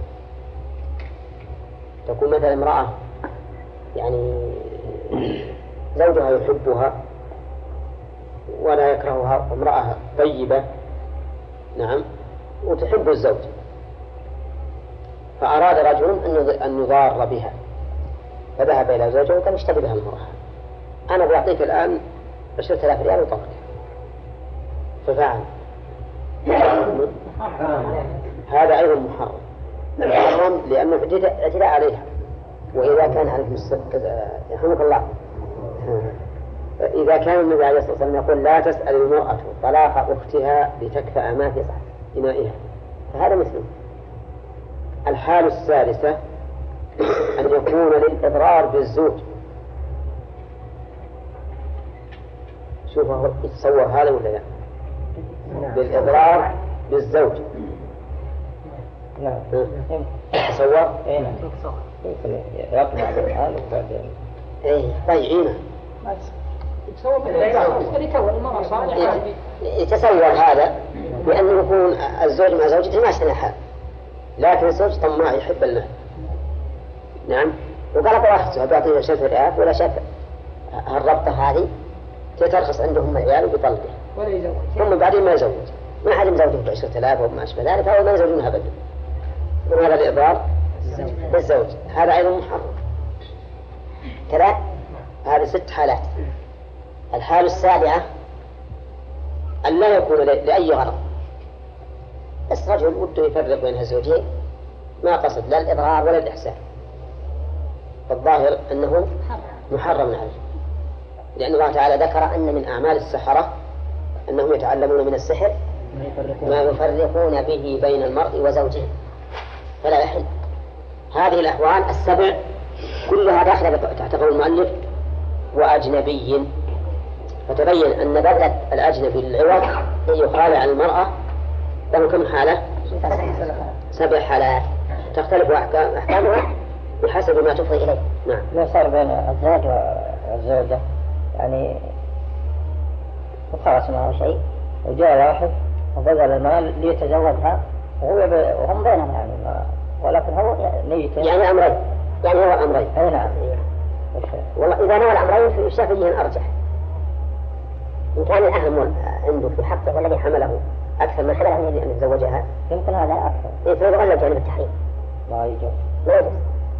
تكون مثلا امرأة يعني زوجها يحبها ولا يكرهها، امرأة طيبة نعم وتحب الزوج، فأراد رجل أن يضار بها، فذهب إلى زوجه وقال اشتري بها المرأة، أنا بعطيك الآن 10,000 ريال وطلقها، ففعل. هذا أيضا محرم لأنه اعتداء عليها. وإذا كان عليكم يرحمك الله، إذا كان النبي عليه الصلاة والسلام يقول لا تسأل المرأة طلاق أختها لتكفأ ما في إنائها، فهذا مثله. الحالة الثالثة أن يكون للإضرار بالزوج، شوفوا يتصور هذا ولا لا؟ للإضرار بالزوج تصور يقنع بالحال وبعدين ضيعينه يتصور هذا بأنه يكون الزوج مع زوجته ما اشتنى حال، لكن الزوج طماع يحب المال نعم، وقال أخذها بيعطيه 10,000 ريال ولا شك هالربطة هذه تترخص عندهم العيال وبيطلقه ثم بعدين ما يزوج، ما حد مزوجه ب10,000 وما أشبه ذلك، فهو ما يزوجونها أبدا. وهذا الإضرار بالزوج هذا أيضا محرم كذا. هذه 6 حالات. الحالة السابعة أن لا يكون لأي غرض، بس رجل وده يفرق بين الزوجين ما قصد لا الإضرار ولا الإحسان، فالظاهر أنه محرم عليه، لأن الله تعالى ذكر أن من أعمال السحرة أنهم يتعلمون من السحر ما يفرقون به بين المرء وزوجه فلا يحل. هذه الأحوال السبع كلها داخلة تحت قول المؤلف وأجنبي، فتبين أن بذل الأجنبي للعوض يخالع عن المرأة له كم حالة؟ 7 حالات تختلف أحكامها بحسب ما تفضي إليه. نعم. لو صار بين الزوج والزوجة يعني وخلص معه شيء وجاء واحد وبذل المال ليتزوجها وهم بينهم يعني ولكن هو نيته يعني أمرين، يعني هو أمرين. أي نعم. والله إذا نوى الأمرين فالشافعي أرجح. إن كان الأهم عنده في حقه والذي حمله أكثر من حمله أن يتزوجها يمكن هذا أكثر. إيه فيتغلب جانب التحريم. لا يجوز. لا يجوز.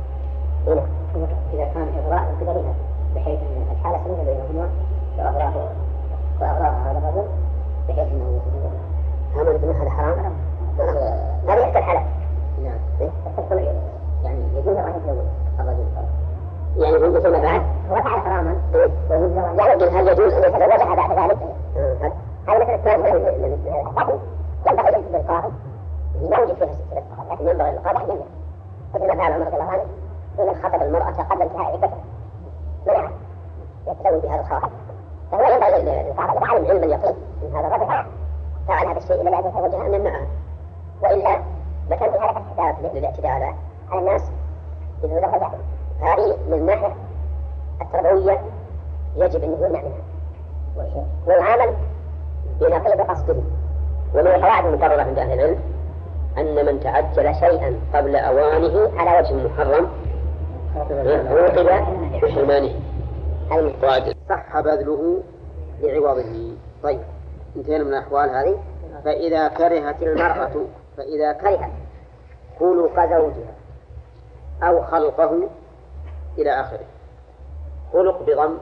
إذا كان إغراء بقدرها بحيث أن الحالة سنة بينهما وأغراء هذا الرجل بحيث أنه هم يقولون هذا حرام. هذا يحتى الحالة. نعم. يعني يجوز أن يتزوج الرجل. يعني هم يقولون بعد هو فعل حراما. يعني هل يجوز أن يتزوجها بعد ذلك؟ هذا مثل الثاني لكن ينبغي للقاضي ما وجد فيها سلسلة لكن ينبغي للقاضي أن يمنع مثل ما فعل عمر رضي الله عنه حين خطب المرأة قبل انتهاء عدتها منعها يتزوج بهذا الخاطب فهو ينبغي للقاضي إذا علم علم اليقين أن هذا الرجل فعل هذا الشيء إلا أن يتزوجها أن يمنعها وإلا مكان في هذا الحساب للاعتداء على الناس إذا ذهب هذه من الناحية التربوية يجب أن يمنع منها والعمل بنقل بقصده. ومن القواعد المقررة عند أهل العلم أن من تعجل شيئا قبل أوانه على وجه محرم عوقب بحرمانه. القواعد صح بذله لعوضه. طيب انتهينا من الأحوال هذه. فإذا كرهت المرأة فإذا كرهت خلق زوجها أو خلقه إلى آخره. خلق بضم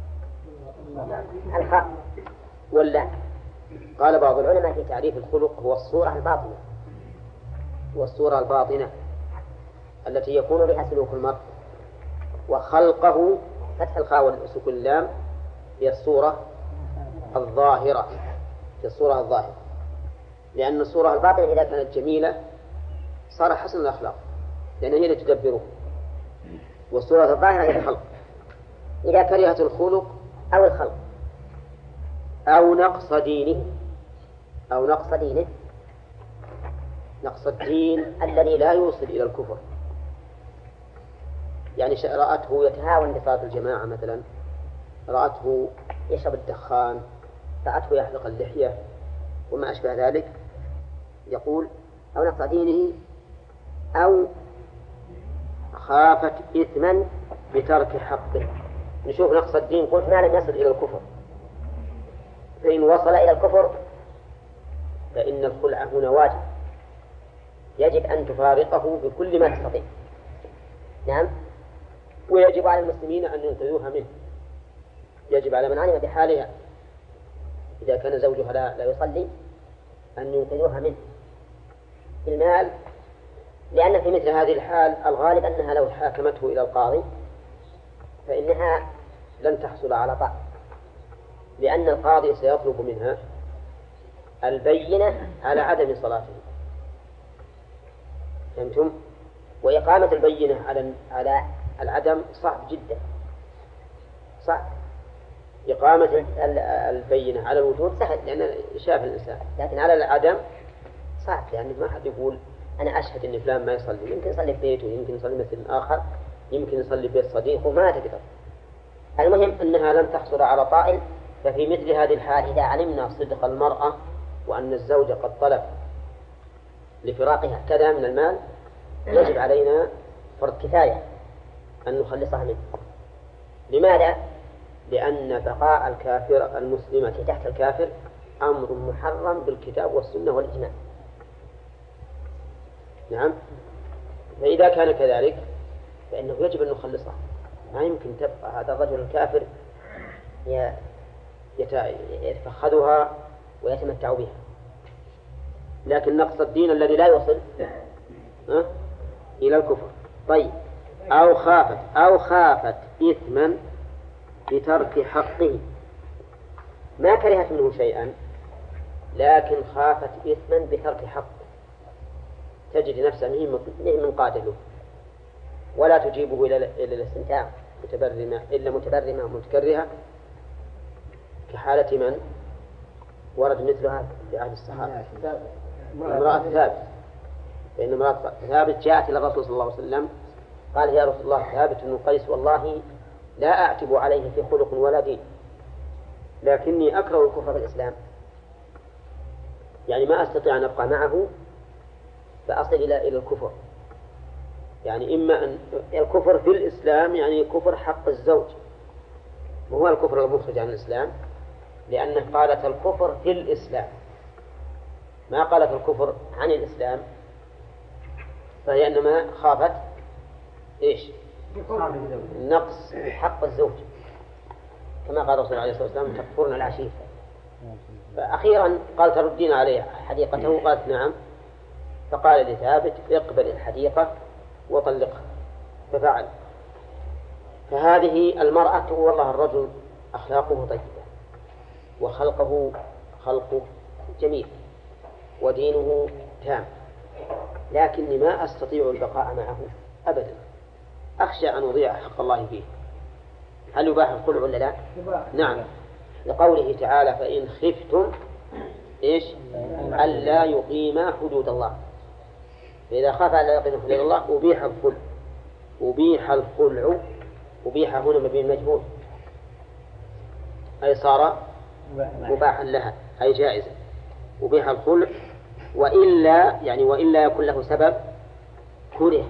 الخاء ولا قال بعض العلماء في تعريف الخلق هو الصورة الباطنة والصورة الباطنة التي يكون بها سلوك المرء وخلقه فتح الخاء والسكون اللام هي الصورة الظاهرة في الصورة الظاهرة لأن الصورة الباطنة إذا كانت جميلة صار حسن الأخلاق لأن هي اللي تدبره والصورة الظاهرة هي الخلق. إذا كرهت الخلق أو الخلق أو نقص دينه أو نقص دينه نقص الدين الذي لا يوصل إلى الكفر يعني رأته يتهاون بصلاة الجماعة مثلا رأته يشرب الدخان رأته يحلق اللحية وما أشبه ذلك يقول أو نقص دينه أو خافت إثما بترك حقه. نشوف نقص الدين قلت ما لم يصل إلى الكفر فإن وصل إلى الكفر فإن الخلع هنا واجب يجب أن تفارقه بكل ما تستطيع. نعم. ويجب على المسلمين أن ينقذوها منه يجب على من علم بحالها إذا كان زوجها لا يصلي أن ينقذوها منه في المال لأن في مثل هذه الحال الغالب أنها لو حاكمته إلى القاضي فإنها لن تحصل على طاعة لأن القاضي سيطلب منها البينة على عدم صلاته. فهمتم؟ وإقامة البينة على العدم صعب جدا صعب. إقامة البينة على الوجود سهل لأن شاف الإنسان لكن على العدم صعب لأن ما حد يقول أنا أشهد أن فلان ما يصلي يمكن يصلي في بيته يمكن يصلي مثل آخر يمكن يصلي في بيت صديقه ما تقدر. المهم أنها لن تحصل على طائل. ففي مثل هذه الحال إذا علمنا صدق المرأة وأن الزوج قد طلب لفراقها كذا من المال يجب علينا فرض كفاية أن نخلصها منه. لماذا؟ لأن بقاء الكافر المسلمة تحت الكافر أمر محرم بالكتاب والسنة والإجماع. نعم. فإذا كان كذلك فإنه يجب أن نخلصها ما يمكن تبقى هذا الرجل الكافر يتفخذها ويتمتع بها لكن نقص الدين الذي لا يوصل إلى الكفر. طيب أو خافت إثما بترك حقه ما كرهت منه شيئا لكن خافت إثما بترك حقه تجد نفسها من قاتله ولا تجيبه إلى الاستمتاع إلا متبرمة متكرهة كحالة من ورد مثلها في عهد الصحابة امرأة ثابت. فإن امرأة ثابت جاءت إلى الرسول صلى الله عليه وسلم قال يا رسول الله ثابت بن قيس والله لا أعتب عليه في خلق ولا دين لكني أكره الكفر في الإسلام يعني ما أستطيع أن أبقى معه فأصل إلى الكفر، يعني إما أن الكفر في الإسلام يعني كفر حق الزوج، وهو الكفر المخرج عن الإسلام، لأنه قالت الكفر في الإسلام، ما قالت الكفر عن الإسلام، فهي إنما خافت إيش؟ نقص حق الزوج، كما قال الرسول عليه الصلاة والسلام تكفرن العشير. فأخيرا قال تردين عليه حديقته؟ قالت نعم. فقال لثابت اقبل الحديقة وطلقها، ففعل. فهذه المرأة والله الرجل أخلاقه طيبة وخلقه خلقه جميل ودينه تام، لكني ما أستطيع البقاء معه أبدا، أخشى أن أضيع حق الله فيه. هل يباح الخلع ولا لا؟ نعم، لقوله تعالى فإن خفتم إيش؟ ألا يقيما حدود الله، فإذا خاف ألا يقيما حدود الله أبيح الخلع. أبيح الخلع، أبيح هنا مبين مجهول، أي صار مباحا لها، أي جائزا. أبيح الخلع، وإلا يعني وإلا يكون له سبب كره.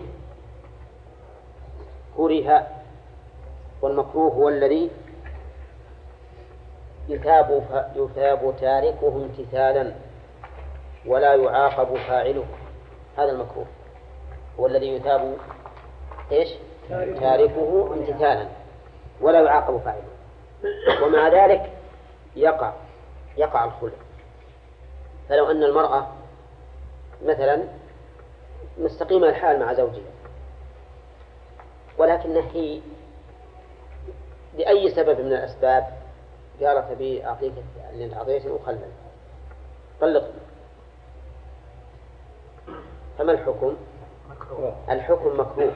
والمكروه هو الذي يثاب تاركه امتثالا ولا يعاقب فاعله. هذا المكروه هو الذي يثاب إيش؟ تاركه امتثالا ولا يعاقب فاعله، ومع ذلك يقع الخلع. فلو أن المرأة مثلا مستقيمة الحال مع زوجها، ولكن هي لأي سبب من الأسباب قالت بي أعطيك اللي أنت أعطيتني وخلنا طلقني، فما الحكم؟ الحكم مكروه.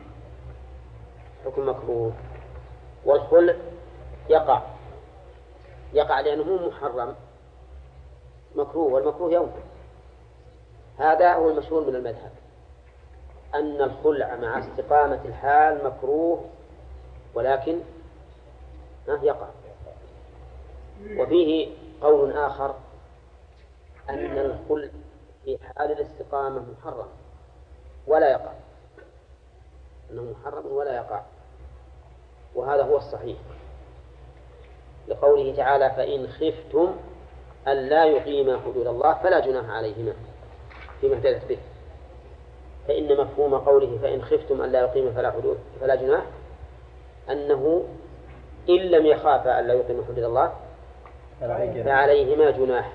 حكم مكروه. والخلع يقع لأنه مو محرم، مكروه، والمكروه ينفذ. هذا هو المشهور من المذهب، أن الخلع مع استقامة الحال مكروه، ولكن يقع. وفيه قول آخر أن الخلع في حال الاستقامة محرم ولا يقع، أنه محرم ولا يقع، وهذا هو الصحيح، لقوله تعالى فإن خفتم ألا يقيما حدود الله فلا جناح عليهما فيما اهتدت به. فإن مفهوم قوله فإن خفتم ألا يقيما فلا جناح أنه إن لم يخافا ألا يقيما حدود الله فعليهما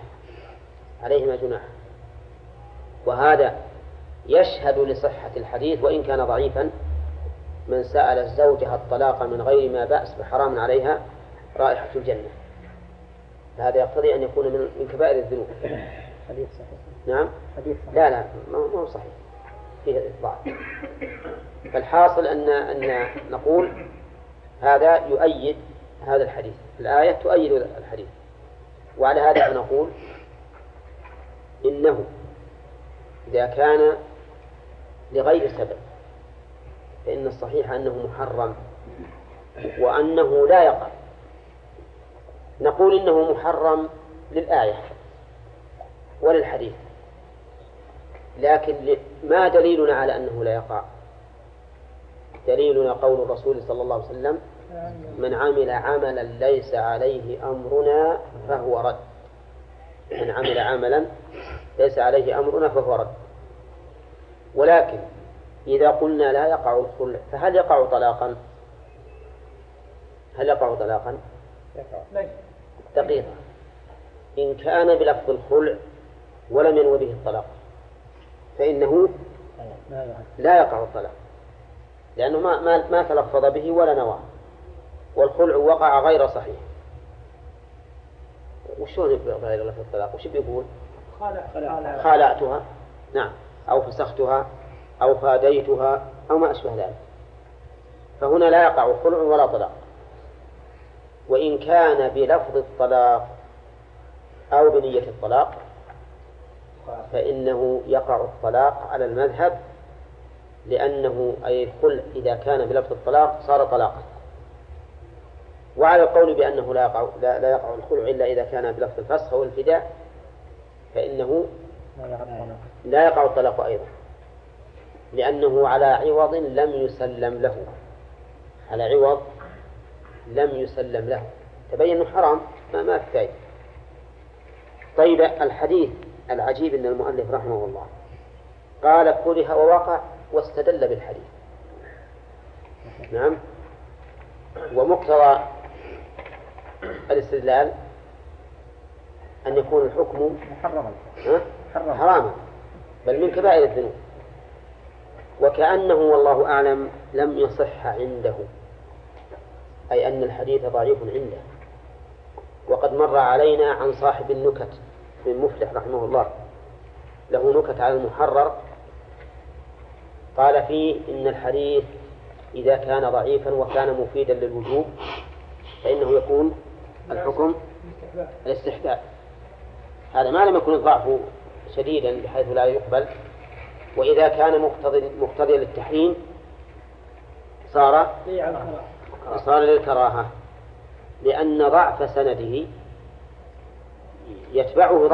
جناح. وهذا يشهد لصحة الحديث وإن كان ضعيفا: من سأل الزوجة الطلاق من غير ما بأس فحرام عليها رائحة الجنة. هذا يقتضي أن يكون من كبائر الذنوب. حديث صحيح. نعم. حديث صحيح. لا ما هو صحيح، فيه ضعف. فالحاصل أن نقول هذا يؤيد هذا الحديث، الآية تؤيد الحديث. وعلى هذا فنقول إنه إذا كان لغير سبب فإن الصحيح أنه محرم وأنه لا يقع. نقول إنه محرم للآية وللحديث، لكن ما دليلنا على أنه لا يقع؟ دليلنا قول الرسول صلى الله عليه وسلم: من عمل عملا ليس عليه أمرنا فهو رد. من عمل عملا ليس عليه أمرنا فهو رد. ولكن إذا قلنا لا يقع الخلع فهل يقع طلاقا؟ دقيقة. إن كان بلفظ الخلع ولم ينو به الطلاق فإنه لا يقع الطلاق، لأنه ما تلفظ به ولا نوى، والخلع وقع غير صحيح. وشون غير لفظ الطلاق؟ وش بيقول؟ خالعتها، نعم، أو فسختها أو فاديتها أو ما أشبه ذلك. فهنا لا يقع خلع ولا طلاق. وإن كان بلفظ الطلاق أو بنية الطلاق فإنه يقع الطلاق على المذهب، لأنه أي الخلع إذا كان بلفظ الطلاق صار طلاقا. وعلى القول بأنه لا يقع الخلع إلا إذا كان بلفظ الفسخ والفداء فإنه لا يقع الطلاق أيضا، لأنه على عوض لم يسلم له، على عوض لم يسلم له، تبين أنه حرام ما في فائدة. طيب الحديث العجيب أن المؤلف رحمه الله قال كره ووقع واستدل بالحديث. نعم. ومقتضى الاستدلال أن يكون الحكم حراما بل من كبائر الذنوب، وكأنه والله أعلم لم يصح عنده، أي أن الحديث ضعيف عنده. وقد مر علينا عن صاحب النكت من مفلح رحمه الله، له نكت على المحرر قال فيه إن الحديث إذا كان ضعيفا وكان مفيدا للوجوب فإنه يكون الحكم الاستحباب. هذا ما لم يكن الضعف شديدا بحيث لا يقبل، وإذا كان مقتضيا للتحريم صار للكراهة، لأن ضعف سنده يتبعه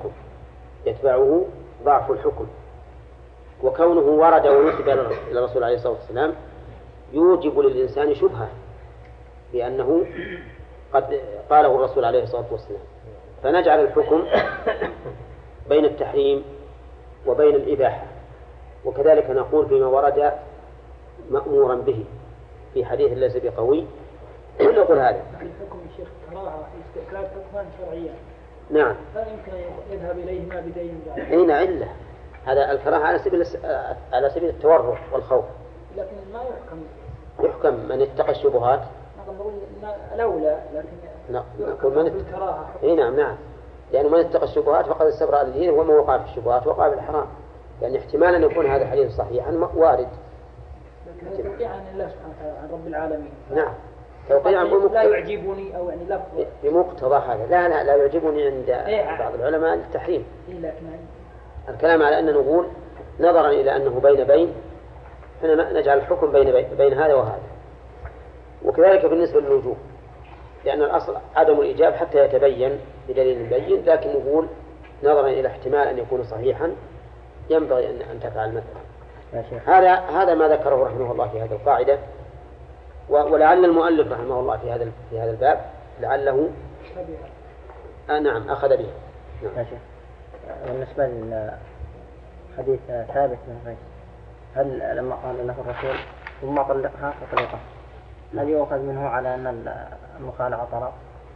ضعف الحكم، وكونه ورد ونسب إلى الرسول عليه الصلاة والسلام يوجب للإنسان شبهة بأنه قد قاله الرسول عليه الصلاة والسلام، فنجعل الحكم بين التحريم وبين الإباحة. وكذلك نقول فيما ورد مأمورا به في حديث ليس بقوي نقول هذا الحكم الشيخ كراهة استحلال حكما شرعيا. نعم. لا يمكن يذهب إليهما بدين بعد. أين علة؟ هذا الكراهة على سبيل التورع والخوف. لكن ما يحكم من اتقى الشبهات. نقول الأولى، لكن نقول الكراهة. نعم، لأنه من اتقى الشبهات فقد استبرأ لدينه، وما وقع في الشبهات وقع في الحرام، لأن احتمال أن يكون هذا الحديث صحيحا وارد. لكن توقيع عن الله سبحانه وتعالى عن رب العالمين. نعم. توقيع لا يعجبني أو يعني لفظ بمقتضى هذا. لا يعجبني عند بعض العلماء التحريم. الكلام على أن نقول نظرا إلى أنه بين فإننا نجعل الحكم بين هذا وهذا. وكذلك بالنسبة للوجوب، لأن الأصل عدم الإيجاب حتى يتبين بدليل مبين، لكن نقول نظرا إلى احتمال أن يكون صحيحا ينبغي أن تفعل مثلا. هذا ما ذكره رحمه الله في هذه القاعدة، ولعل المؤلف رحمه الله في هذا الباب لعله نعم أخذ به. نعم. بالنسبة للحديث ثابت بن قيس، هل لما قال له الرسول ثم طلقها فطلقه، هل يؤخذ منه على أن المخالعة طلاق؟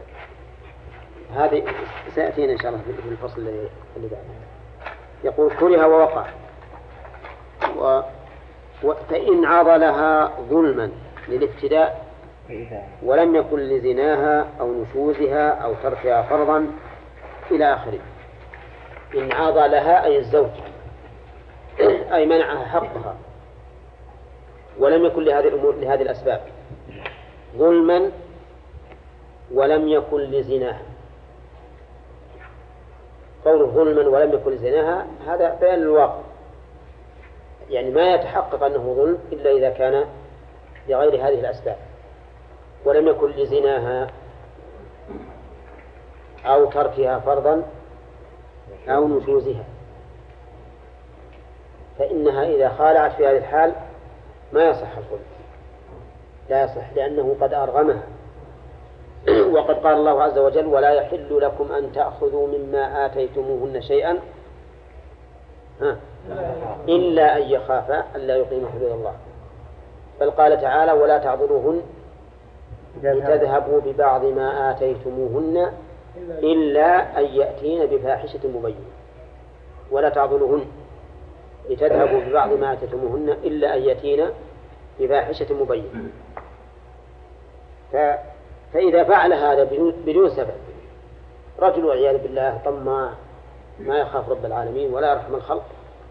هذه سيأتينا إن شاء الله في الفصل اللي بعده. يقول كره ووقع فإن عضلها ظلما للابتداء ولم يكن لزناها أو نشوزها أو تركها فرضا إلى آخره. إن عضلها أي الزوج، أي منعها حقها ولم يكن لهذه الأسباب ظلما ولم يكن لزناها. قوله ظلما ولم يكن لزناها هذا بيان الواقع، يعني ما يتحقق أنه ظلم إلا إذا كان لغير هذه الأسباب. ولم يكن لزناها أو تركها فرضا أو نشوزها، فإنها إذا خالعت في هذه الحال ما يصح الخلع، لا يصح، لأنه قد أرغمها. وقد قال الله عز وجل ولا يحل لكم أن تأخذوا مما آتيتموهن شيئا إلا أن يخافا ألا يقيموا حدود الله. بل قال تعالى ولا تعضلوهن لتذهبوا ببعض ما آتيتموهن إلا أن يأتين بفاحشة مبينة. ولا تعضلوهن لتذهبوا ببعض ما آتيتموهن إلا أن يأتين بفاحشة مبينة. فإذا فعل هذا بدون سبب، رجل والعياذ بالله طماع ما يخاف رب العالمين ولا يرحم الخلق،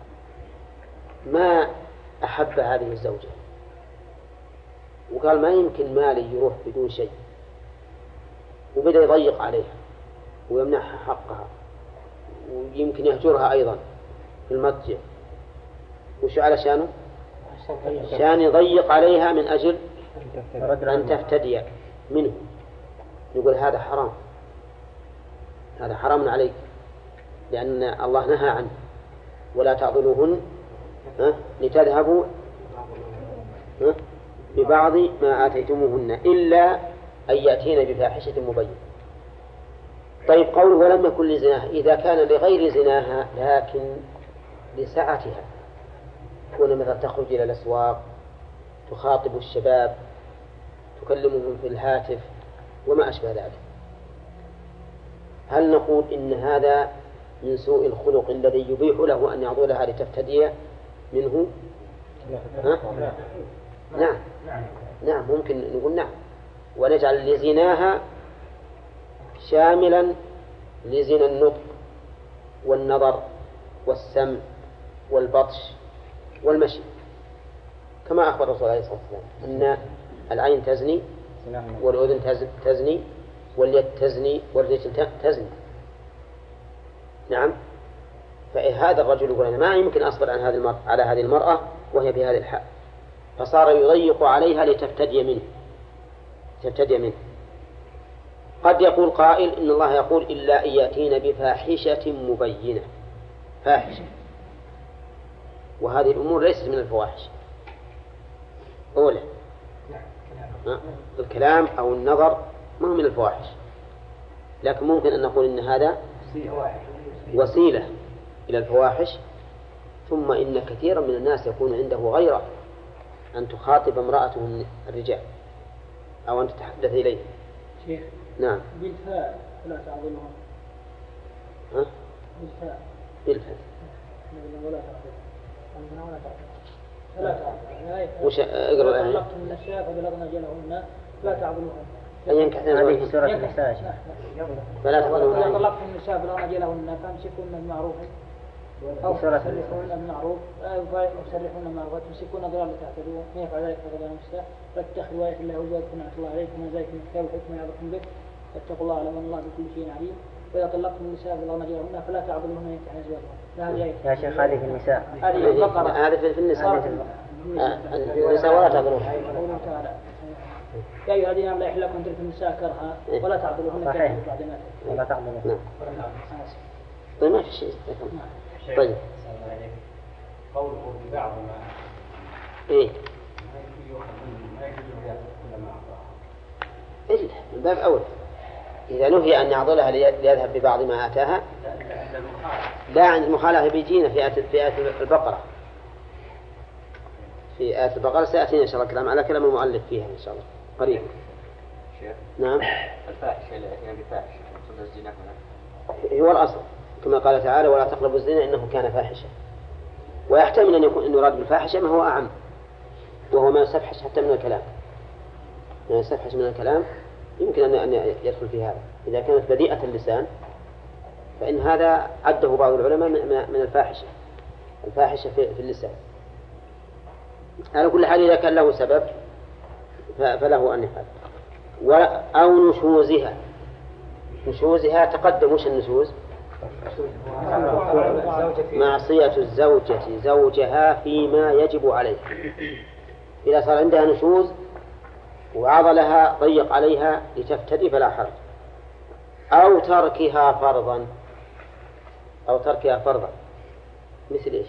ما أحب هذه الزوجة وقال ما يمكن مالي يروح بدون شيء، وبدأ يضيق عليها ويمنعها حقها ويمكن يهجرها أيضا في المضجع. وش على شانه؟ شان يضيق عليها من أجل أن تفتدي منه. يقول هذا حرام، هذا حرام عليك، لأن الله نهى عنه ولا تعضلوهن لتذهبوا ببعض ما آتيتموهن إلا أن يأتين بفاحشة مبينة. طيب قوله ولم يكن لزناها، إذا كان لغير زناها لكن لسعتها، تكون مثلا تخرج إلى الأسواق، تخاطب الشباب، تكلمهم في الهاتف وما أشبه ذلك، هل نقول إن هذا من سوء الخلق الذي يبيح له أن يعضلها لتفتدي منه؟ نعم ممكن نقول نعم، ونجعل لزناها شاملا لزنا النطق والنظر والسمع والبطش والمشي، كما أخبر الرسول عليه الصلاة والسلام أن العين تزني والأذن تزني واليد تزني والرجل تزني. نعم، فهذا الرجل يقول أنا ما يمكن أصبر على هذه المرأة وهي بهذه الحال، فصار يضيق عليها لتفتدي منه. قد يقول قائل إن الله يقول إلا أن يأتين بفاحشة مبينة، فاحشة، وهذه الأمور ليست من الفواحش. أولا الكلام أو النظر ما هو من الفواحش، لكن ممكن أن نقول إن هذا وسيلة إلى الفواحش. ثم إن كثيرا من الناس يكون عنده غيرة أن تخاطب امرأته الرجال أو أن تتحدث إليه. شيخ نعم بالفاء لا تعضلهم. بالفاء ولا تعضلهم. وش اقرأ الآية؟ طلقتم النساء فبلغن أجلهن لا تعضلوهم. هذه سورة النساء. فلا تعضلوهم. طلقتم النساء فبلغن أجلهن فامسكوهن بالمعروف أو تسرحوهن بالمعروف أو تسرحوهن بالمعروف تمسكون ضرار لتعتدوا من يفعل ذلك فقد ظلم نفسه فاتخذوا آيات الله وذكروا نعمة الله عليكم وذلك من الكتاب والحكمة يعظكم به فاتقوا الله اعلموا أن الله بكل شيء عليم. وإذا طلقتم النساء فبلغن أجلهن فلا تعضلوهن أن ينكحن أزواجهن. يا شيخ هذه في النساء. هذه البقرة. هذا في النساء. النساء ولا تعضلوهن. قوله تعالى يا أيها الذين آمنوا لا يحل لكم أن ترثوا النساء كرها ولا تعضلوهن كرها بعد ما ولا تعضلوهن. طيب ما في شيء. طيب قوله ببعض ما إيه إلا من باب أول إذا نهي أن يعضلها ليذهب ببعض ما آتاها. لا عند المخالفة بيجينا في آية البقرة. في آية البقرة سيأتينا إن شاء الله كلام على كلام المؤلف فيها إن شاء الله قريب. نعم الفاحشة يعني بفاحشة الزنا هو الأصل كما قال تعالى ولا تقربوا الزنا إنه كان فاحشة، ويحتمل أن يكون يراد بالفاحشة ما هو أعم وهو ما يستفحش حتى من الكلام، ما يستفحش من الكلام يمكن أن يدخل في هذا. إذا كانت بديئة اللسان فإن هذا عده بعض العلماء من الفاحشة في اللسان. على كل حال إذا كان له سبب فله أن يفعل. أو نشوزها تقدم. وش النشوز؟ معصية الزوجة زوجها فيما يجب عليه. إذا صار عندها نشوز وعضلها ضيق عليها لتفتدي فلا حرج. أو تركها فرضا مثل إيش؟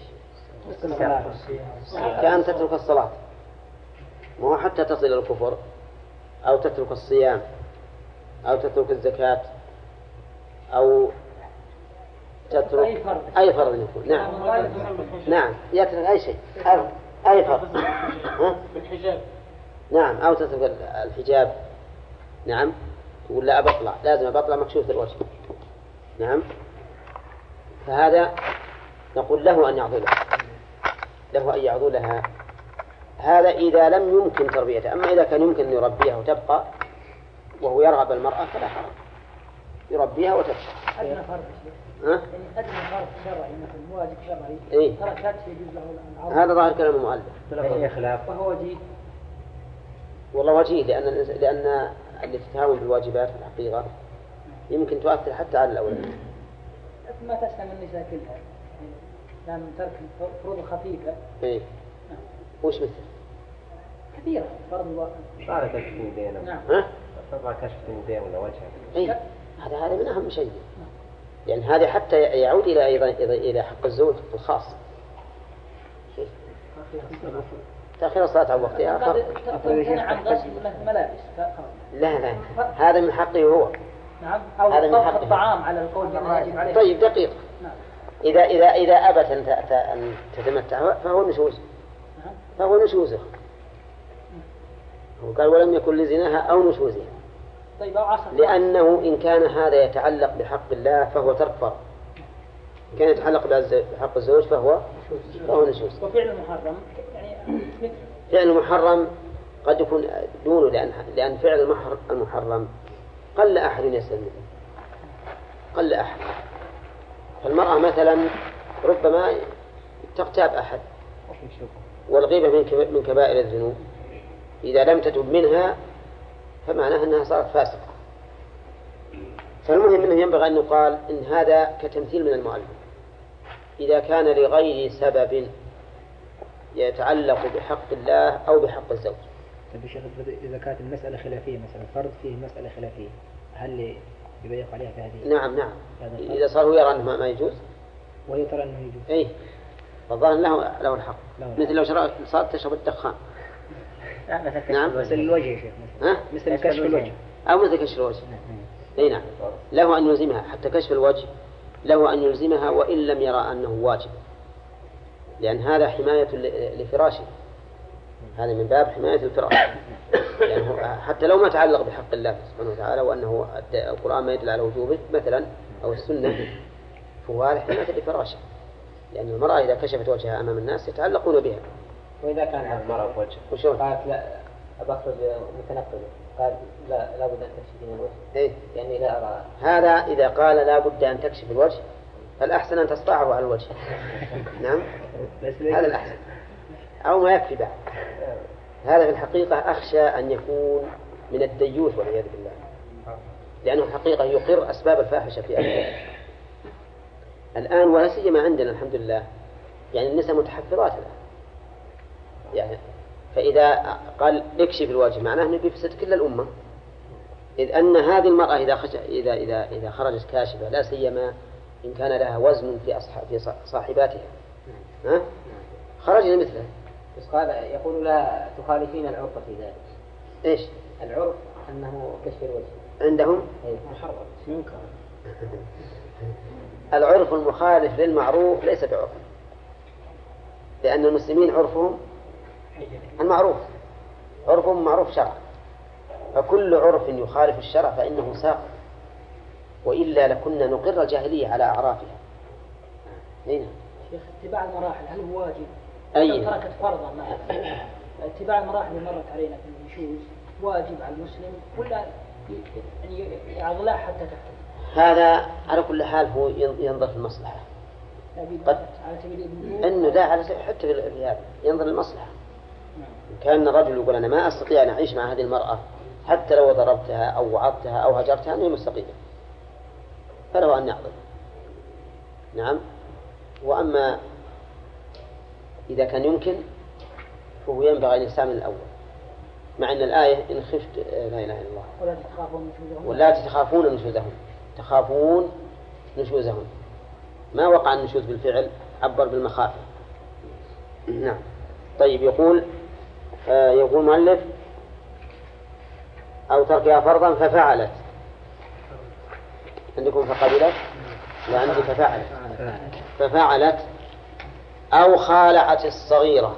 كأن تترك الصلاة، ما هو حتى تصل إلى الكفر، أو تترك الصيام، أو تترك الزكاة، أو تترك أي فرض يكون. نعم يترك أي شيء، أي فرض. بالحجاب. نعم أو تترك الحجاب. نعم تقول لا أبطلع، لازم أبطلع مكشوف الوجه. نعم فهذا نقول له أن يعضلها، هذا إذا لم يمكن تربيتها. أما إذا كان يمكن أن يربيها وتبقى وهو يرغب المرأة فلا حرج، يربيها وتبقى. أدنى فرض أدنى فرض شرعي مثل واجب شرعي تركت يجوز له العرض. هذا ظاهر كلام المؤلف. وهو وجيه. والله وجيه لأن اللي تتهاون بالواجبات في الحقيقة يمكن تؤثر حتى على الأولاد. ما تسلم النساء كلها لأن ترك فروض خفيفة. إيه. وش مثل؟ كثيرة فرض الواقع. صار كشف يدين. نعم. صار كشف يدين ولا وجهه. إيه. هذا من أهم شيء. يعني هذه حتى يعود إلى أيضا إلى حق الزوج الخاص. تأخير الصلاة عن وقتها عن غسل الملابس. لا هذا من حقه هو. نعم. أو هذا من حقه. الطعام على القول بأنه يجب عليه. طيب دقيق. نعم. إذا أبت أن تتمتع فهو نشوز. فهو نشوزه. هو قال ولم يكن لزناها أو نشوزها. طيب أو عصر. لأنه إن كان هذا يتعلق بحق الله فهو ترك فرض. إن كان يتعلق بحق الزوج فهو نشوز. وفعل المحرم يعني فعل المحرم قد يكون دونه لأن فعل المحرم قل أحد يسلم، قل أحد. فالمرأة مثلا ربما تغتاب أحد، والغيبة من كبائر الذنوب، إذا لم تتب منها فمعناها أنها صارت فاسقة. فالمهم أنه ينبغي أن يقال إن هذا كتمثيل من المؤلف إذا كان لغير سبب يتعلق بحق الله أو بحق الزوج. طيب شيخ إذا كانت المسألة خلافية مثلا فرض فيه مسألة خلافية هل يضيق عليها في هذه؟ نعم إذا صار هو يرى أنه ما يجوز وهي ترى أنه يجوز. إيه فالظاهر له الحق. مثل لو صارت تشرب الدخان. نعم مثل الوجه يا شيخ مثل كشف الوجه أو مثل كشف الوجه. أي نعم له أن يلزمها حتى كشف الوجه له أن يلزمها وإن لم يرى أنه واجب، لأن هذا حماية لفراشه، هذا من باب حماية الفراش. يعني حتى لو ما تعلق بحق الله سبحانه وتعالى وأنه القرآن ما يدل على وجوبه مثلا أو السنة، فهو هذا حماية لفراشه، لأن المرأة إذا كشفت وجهها أمام الناس يتعلقون بها. وإذا كان المرأة بوجه قالت لا أبخرج متنقبة قال لا بد أن تكشفين الوجه. إيه؟ يعني لا أرى هذا إذا قال لا بد أن تكشف الوجه فالأحسن أن تصطعه على الوجه. نعم هذا الأحسن أو ما يكفي بعد. هذا في الحقيقة أخشى أن يكون من الديوث والعياذ بالله، لأنه الحقيقة يقر أسباب الفاحشة في أهله الآن، ولا سيما عندنا الحمد لله يعني النساء متحفظات الآن. يعني فإذا قال اكشف الوجه معناه أنه بيفسد كل الأمة، إذ أن هذه المرأة إذا خرجت كاشفة لا سيما إن كان لها وزن في صاحباتها خرجنا مثلها. بس قال يقول لا تخالفين العرف في ذلك. إيش العرف أنه كشف الوجه عندهم محرم منكر. العرف المخالف للمعروف ليس بعرف، لأن المسلمين عرفهم المعروف، عرفهم معروف شرعا، فكل عرف يخالف الشرع فإنه ساقط، وإلا لكنا نقر الجاهلية على أعرافها. هنا شيخ اتباع المراحل هل هو واجب؟ أي تركت فرضا مثلا اتباع المراحل اللي مرت علينا في النشوز واجب على المسلم ولا يعني يعضلها حتى تحت؟ هذا على كل حال هو ينظر في المصلحة. قد أنه لا على حتى في هذا ينظر المصلحة. كان الرجل يقول أنا ما أستطيع أن أعيش مع هذه المرأة حتى لو ضربتها أو وعظتها أو هجرتها أنه مستقيمة، فله أن يعضل. نعم. وأما إذا كان يمكن فهو ينبغي أن يستعمل الأول، مع أن الآية إن خفت لا إله إلا الله ولا تخافون نشوزهم، تخافون نشوزهم، ما وقع النشوز بالفعل، عبر بالمخافة. نعم. طيب يقول مؤلف أو تركها فرضا ففعلت، عندكم فقبلت وعندي ففعلت أو خالعت الصغيرة،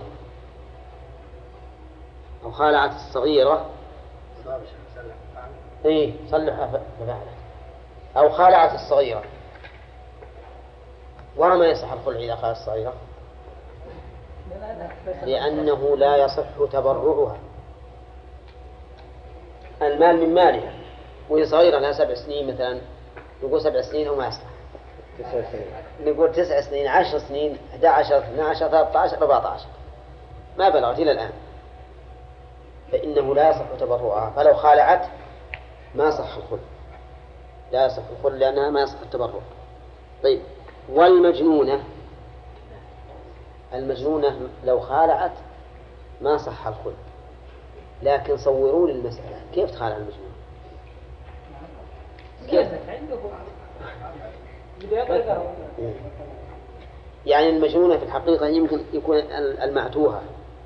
أو خالعت الصغيرة إيه صلحها ففعلت أو خالعت الصغيرة. وما يصح الخلع إذا خالعت الصغيرة؟ لأنه لا يصح تبرعها، المال من مالها وهي صغيرة لها 7 سنين مثلا، نقول 7 سنين أو ما يصح، نقول 9 سنين 10 سنين 11 12 13 14 ما بلغت إلى الآن، فإنه لا يصح تبرعها، فلو خالعت ما صح الخلع، لا يصح الخلع لأنها ما يصح التبرع. طيب والمجنونة، المجنونة لو خالعت ما صح الخلع، لكن صوروا لي المسألة كيف تخالع المجنون؟ كيف؟ يعني المجنونة في الحقيقة يمكن يكون المعتوهة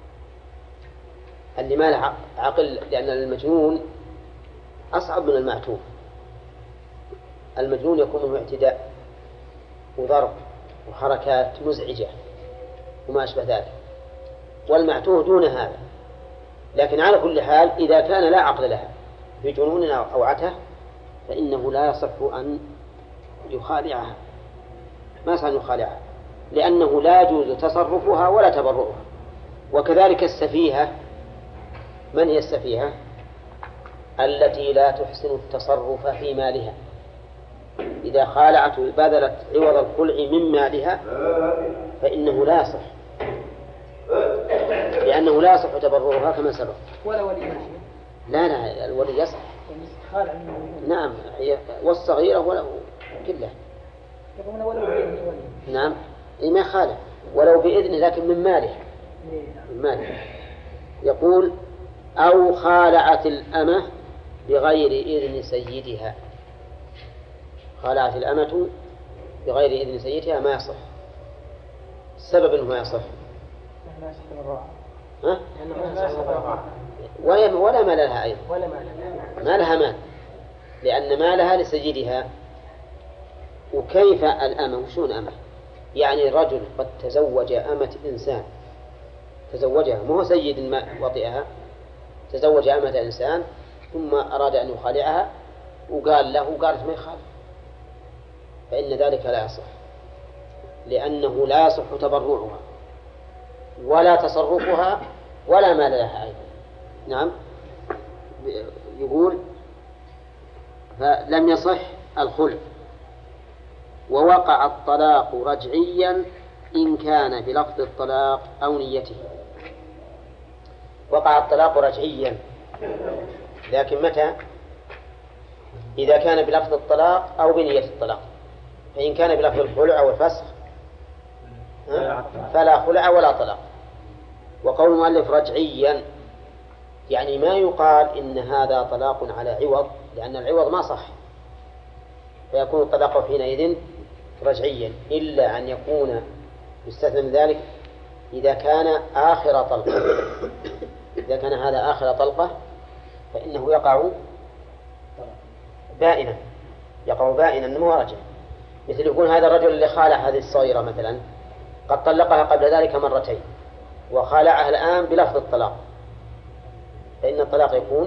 اللي ما له عقل، لأن المجنون أصعب من المعتوه. المجنون يكون منه اعتداء وضرب وحركات مزعجة وما أشبه ذلك، والمعتوه دون هذا. لكن على كل حال إذا كان لا عقل لها بجنون أو عته فإنه لا يصح أن يخالعها، ما يصح أن يخالعها، لأنه لا يجوز تصرفها ولا تبرؤها. وكذلك السفيهة، من هي السفيهة؟ التي لا تحسن التصرف في مالها، إذا خالعت بذلت عوض الخلع من مالها فإنه لا يصح، لأنه لا يصح تبرؤها كما سبق. ولا ولي؟ لا الولي يصح. نعم، والصغيرة ولا كلها. نعم، ما خالع ولو بإذن، لكن من ماله. من ماله. يقول أو خالعت الأمة بغير إذن سيدها. خالعت الأمة بغير إذن سيدها ما يصح. السبب أنه ما يصح ولا مال لها أيضا، ما لها مال، لأن مالها لسيدها. وكيف الأمة؟ شون أمة؟ يعني رجل قد تزوج أمة إنسان، تزوجها، ما هو سيد ما وطئها، تزوج أمة إنسان ثم أراد أن يخالعها وقال له، قالت ما يخالف، فإن ذلك لا يصح، لأنه لا يصح تبرعها ولا تصرفها ولا مال لها أيضا. نعم، يقول فلم يصح الخلع، ووقع الطلاق رجعيا إن كان بلفظ الطلاق أو نيته. وقع الطلاق رجعيا، لكن متى؟ إذا كان بلفظ الطلاق أو بنية الطلاق. فإن كان بلفظ الخلع أو الفسخ فلا خلع ولا طلاق. وقول المؤلف رجعيا يعني ما يقال إن هذا طلاق على عوض، لأن العوض ما صح، فيكون الطلاق حينئذ رجعيا، إلا أن يكون يستثنى من ذلك إذا كان آخر طلقة. إذا كان هذا آخر طلقة فإنه يقع بائنا، يقع بائنا مو رجع. مثل يكون هذا الرجل اللي خالع هذه الصغيرة مثلا قد طلقها قبل ذلك مرتين وخالعها الآن بلفظ الطلاق، فإن الطلاق يكون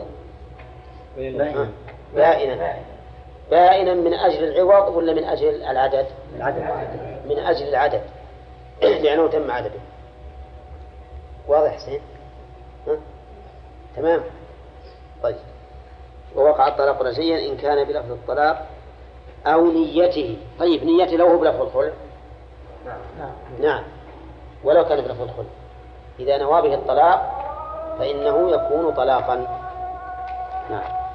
بائنا من أجل العوض ولا من أجل العدد؟ من أجل العدد لأنه تم عدده. واضح حسين؟ تمام. طيب، ووقع الطلاق رجعيا إن كان بلفظ الطلاق أو نيته. طيب، نيته لو هو بلفظ الخلع؟ نعم، ولو كان بلفظ الخلع إذا نوى به الطلاق فإنه يكون طلاقا. نعم،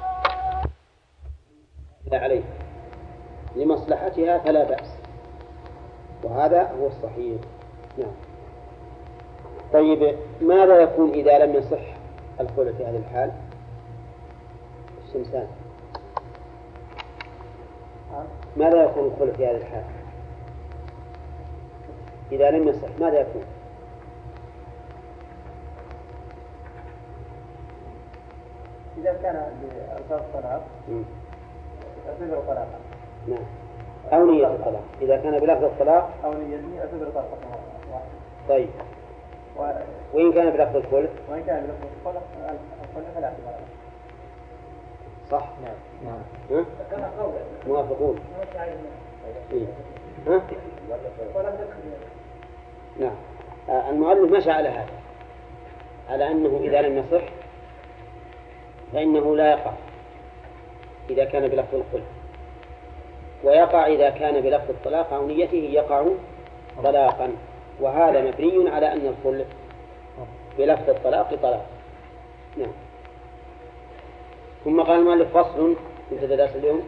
لا عليه لمصلحتها فلا بأس، وهذا هو الصحيح. نعم. طيب، ماذا يكون إذا لم يصح الخلع في هذه الحال؟ الشمسان، ماذا يكون الخلع في هذه الحال إذا لم يصح؟ ماذا يكون؟ إذا كان بألفاظ الطلاق أعتبر طلاقا. نعم، أو نية الطلاق. إذا كان بلفظ الطلاق أو نيته أعتبر طلاقا. طيب، وإن كان بلفظ الخلع؟ وإن كان بلفظ الخلع فلا اعتبار له. صح؟ نعم. موافقون؟ نعم. المؤلف مشى على هذا، على أنه إذا لم يصح فإنه لا يقع إذا كان بلفظ الخلع، ويقع إذا كان بلفظ الطلاق أو نيته يقع طلاقا، وهذا مبني على أن الخلع بلفظ الطلاق طلاق. نعم. ثم قال المؤلف فصل في درس اليوم.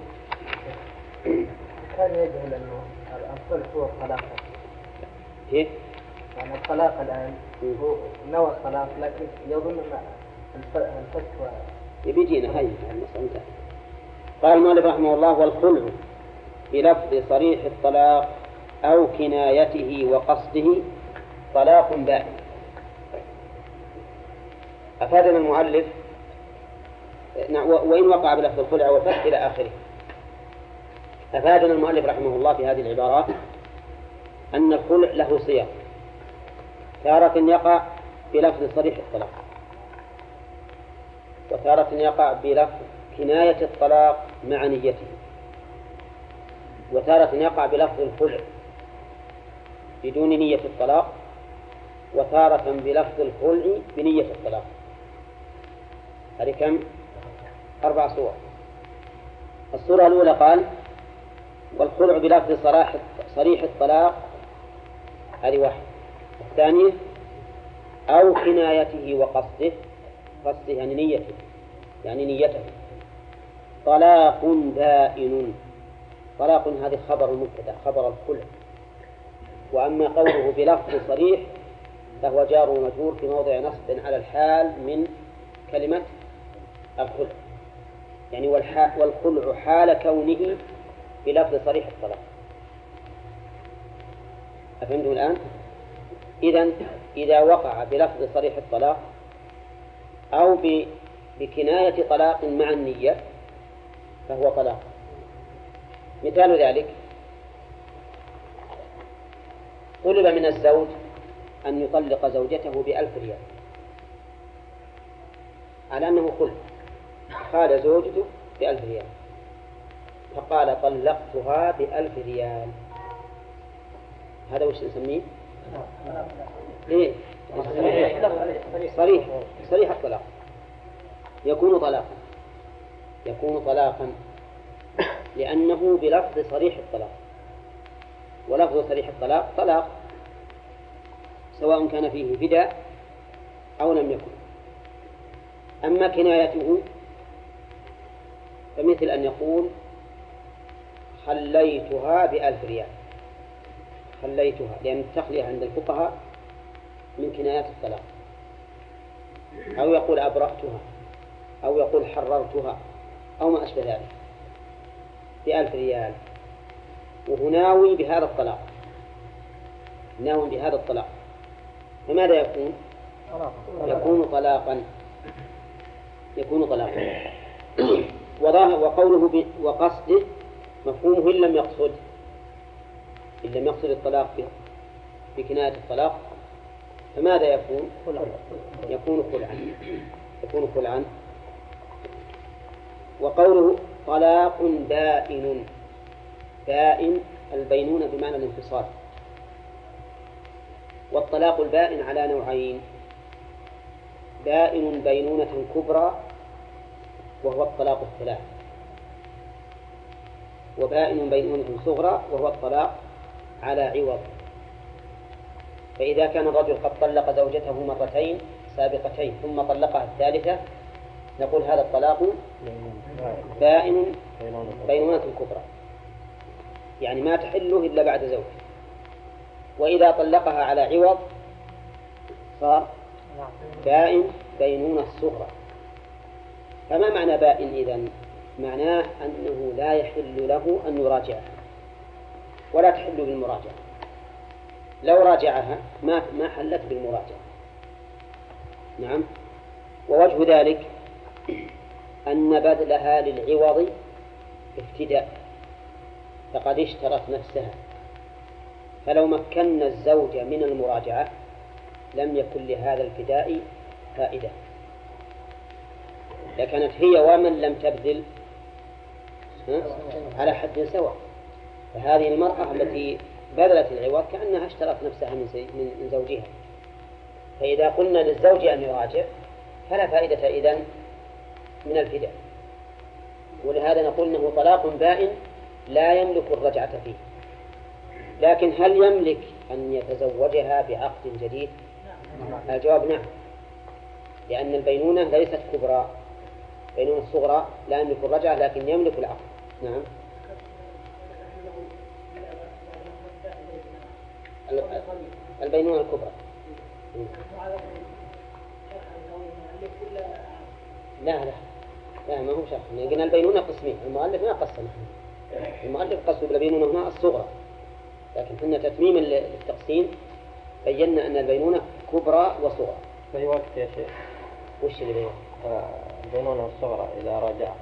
كان يجهل أنه الخلع هو الطلاق. كيف؟ يعني الطلاق الآن هو نوى الطلاق، لكن يظن الفتوى يبيجينا هاي المسألة. قال المؤلف رحمه الله والخلع بلفظ صريح الطلاق أو كنايته وقصده طلاق بائن. أفادنا المؤلف وإن وقع بلفظ الخلع والفسخ إلى آخره. أفادنا المؤلف رحمه الله في هذه العبارات أن الخلع له صيغ، تارة يقع بلفظ صريح الطلاق، وتارة يقع بلفظ كناية الطلاق مع نيته، وتارة يقع بلفظ الخلع بدون نية الطلاق، وتارة بلفظ الخلع بنية الطلاق. هذه كم؟ 4 صور. الصورة الأولى قال والخلع بلفظ صريح الطلاق، هذه واحد. الثانية أو كنايته وقصده، قصده يعني نيته، يعني نيته، طلاق بائن. طلاق هذه خبر المبتدأ، خبر الخلع. وأما قوله بلفظ صريح فهو جار ومجرور في موضع نصب على الحال من كلمة الخلع، يعني والخلع حال كونه بلفظ صريح الطلاق. أفهمتم الآن؟ إذا وقع بلفظ صريح الطلاق أو بكناية طلاق مع النية فهو طلاق. مثال ذلك طلب من الزوج أن يطلق زوجته ب1000 ريال على أنه خلع، قال زوجته ب1000 ريال، فقال طلقتها ب1000 ريال. هذا وش نسميه؟ إيه؟ صريح الطلاق. يكون طلاقا لأنه بلفظ صريح الطلاق، ولفظ صريح الطلاق طلاق سواء كان فيه فداء أو لم يكن. أما كنايته فمثل أن يقول خليتها ب1000 ريال، خليتها، لأن التخلية عند الفقهاء من كنايات الطلاق. أو يقول أبرأتها، أو يقول حررتها، أو ما أشبه ذلك ب1000 ريال، وهو ناوي بهذا الطلاق، ناوي بهذا الطلاق، فماذا يكون؟ يكون طلاقا. وقوله وقصده مفهومه إن لم يقصد الطلاق بكناية الطلاق فماذا يكون؟ يكون خلعا. وقوله طلاق بائن، بائن البينونة بمعنى الانفصال. والطلاق البائن على نوعين: بائن بينونة كبرى وهو الطلاق الثلاث، وبائن بينونة صغرى وهو الطلاق على عوض. فإذا كان الرجل قد طلق زوجته مرتين سابقتين ثم طلقها الثالثة نقول هذا الطلاق بائن بينونة كبرى، يعني ما تحله إلا بعد زوج. وإذا طلقها على عوض صار بائن بينونة صغرى. فما معنى بائن إذن؟ معناه أنه لا يحل له أن يراجعها ولا تحل بالمراجعة. لو راجعها ما حلت بالمراجعة. نعم. ووجه ذلك أن بذلها للعوض افتداء، فقد اشترت نفسها، فلو مكنا الزوج من المراجعة لم يكن لهذا الفداء فائدة، لكانت هي ومن لم تبذل على حد سواء. فهذه المرأة التي بذلت العوض كأنها اشترت نفسها من زوجها، فإذا قلنا للزوج أن يراجع فلا فائدة إذن من الفداء. ولهذا نقول أنه طلاق بائن لا يملك الرجعة فيه. لكن هل يملك أن يتزوجها بعقد جديد؟ الجواب نعم، لأن البينونة ليست كبرى، بينونة صغرى لا يملك الرجعة لكن يملك العقد. نعم. البينونة الكبرى لا ما هو شرح. قلنا البينونة قسمين، المؤلف ما قسمها، المؤلف قصد بالبينونة هنا الصغرى، لكن حنا تتميما للتقسيم بينا أن البينونة كبرى وصغرى. في وقت يا شيخ وش اللي بينونة؟ البينونة الصغرى إذا رجع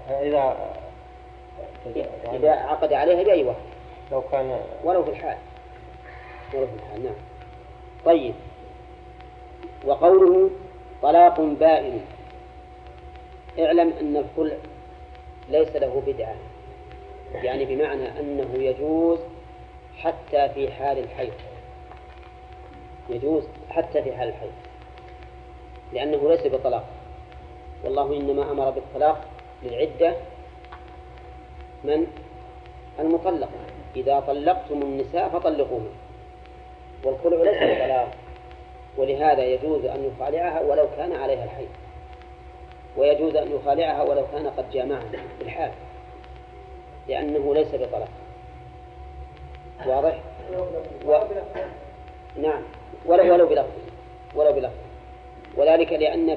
إذا عقد عليها بأي وقت لو كان ولو في الحال نعم. طيب، وقوله طلاق بائن، اعلم أن الخلع ليس له بدعة، يعني بمعنى أنه يجوز حتى في حال الحيض، يجوز حتى في حال الحيض، لأنه ليس بطلاق. والله إنما أمر بالطلاق للعدة من المطلقة، إذا طلقتم النساء فطلقوهن، والخلع ليس بطلاق، ولهذا يجوز أن يخالعها ولو كان عليها الحيض، ويجوز أن يخالعها ولو كان قد جامعها بالحال، لأنه ليس بطلاق. واضح؟ نعم، ولو بلفظ، وذلك لأن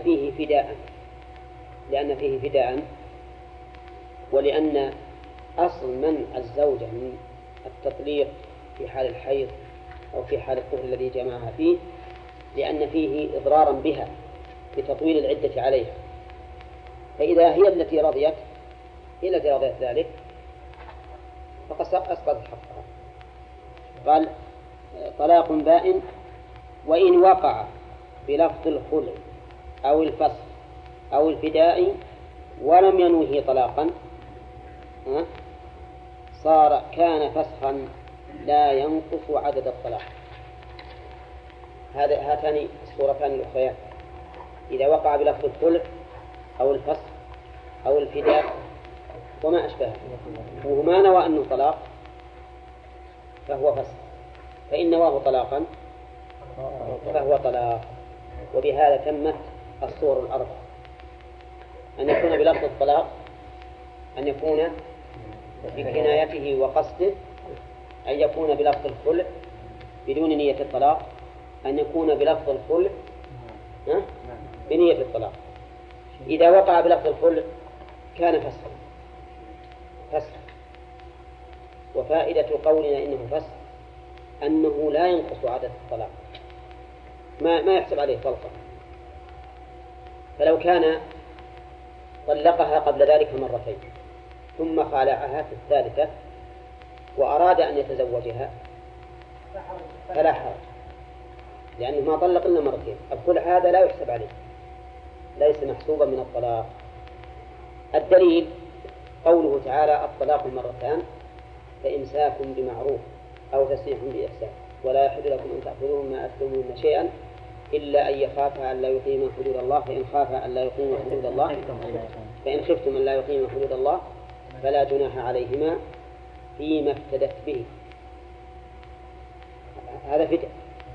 فيه فداء، ولأن أصل منع الزوجة من التطليق في حال الحيض أو في حال الطهر الذي جمعها فيه لأن فيه إضرارا بها بتطويل العدة عليها، فإذا هي التي رضيت ذلك فقد أسقطت حقها. قال طلاق بائن وإن وقع بلفظ الخلع أو الفسخ أو الفداء ولم ينوه طلاقا كان فسخا لا ينقص عدد الطلاق. هاتان الصورتان الأخريان، إذا وقع بلفظ الخلع أو الفسخ أو الفداء وما أشبهه وهما نوى أنه طلاق فهو فسخ، فإن نواه طلاقا فهو طلاق. وبهذا تمت الصور الأربعة: أن يكون بلفظ الطلاق، أن يكون بكنايته وقصده، أن يكون بلفظ الخلع بدون نية الطلاق، أن يكون بلفظ الخلع بنية الطلاق. إذا وقع بلفظ الخلع كان فسخ. وفائدة قولنا إنه فسخ أنه لا ينقص عدد الطلاق، ما يحسب عليه طلقة. فلو كان طلقها قبل ذلك مرتين ثم خالعها في الثالثة وأراد أن يتزوجها فلا حرج، لأنه ما طلق إلا مرتين. الخلع هذا لا يحسب عليه، ليس محسوبا من الطلاق. الدليل قوله تعالى: الطلاق مرتان فإمساك بمعروف أو تسريح بإحسان ولا يحل لكم أن تأخذوا مما آتيتموهن شيئا إلا أن يخافا أن لا يقيما حدود الله، فإن خافا أن لا يقيما حدود الله فإن خفتم أن لا يقيما حدود الله فلا جناح عليهما فيما افتدت به. هذا فداء.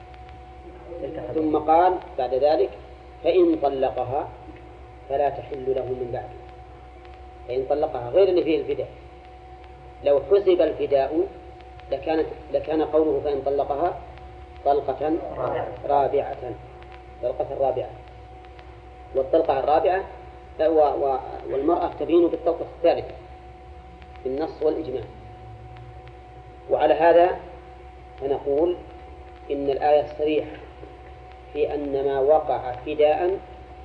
ثم قال بعد ذلك: فإن طلقها فلا تحل له من بعده. فإن طلقها غير اللي فيه الفداء، لو حسب الفداء لكان قوله فإن طلقها طلقة رابعة. والطلقة الرابعة والمرأة تبين بالطلقة الثالثة بالنص والإجماع. وعلى هذا فنقول إن الآية صريحة في أن ما وقع فداء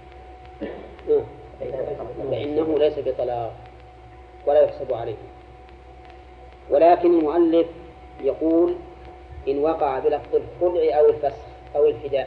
فإنه ليس بطلاق ولا يحسب عليه. ولكن المؤلف يقول: إن وقع بلفظ الخلع أو الفسخ أو الفداء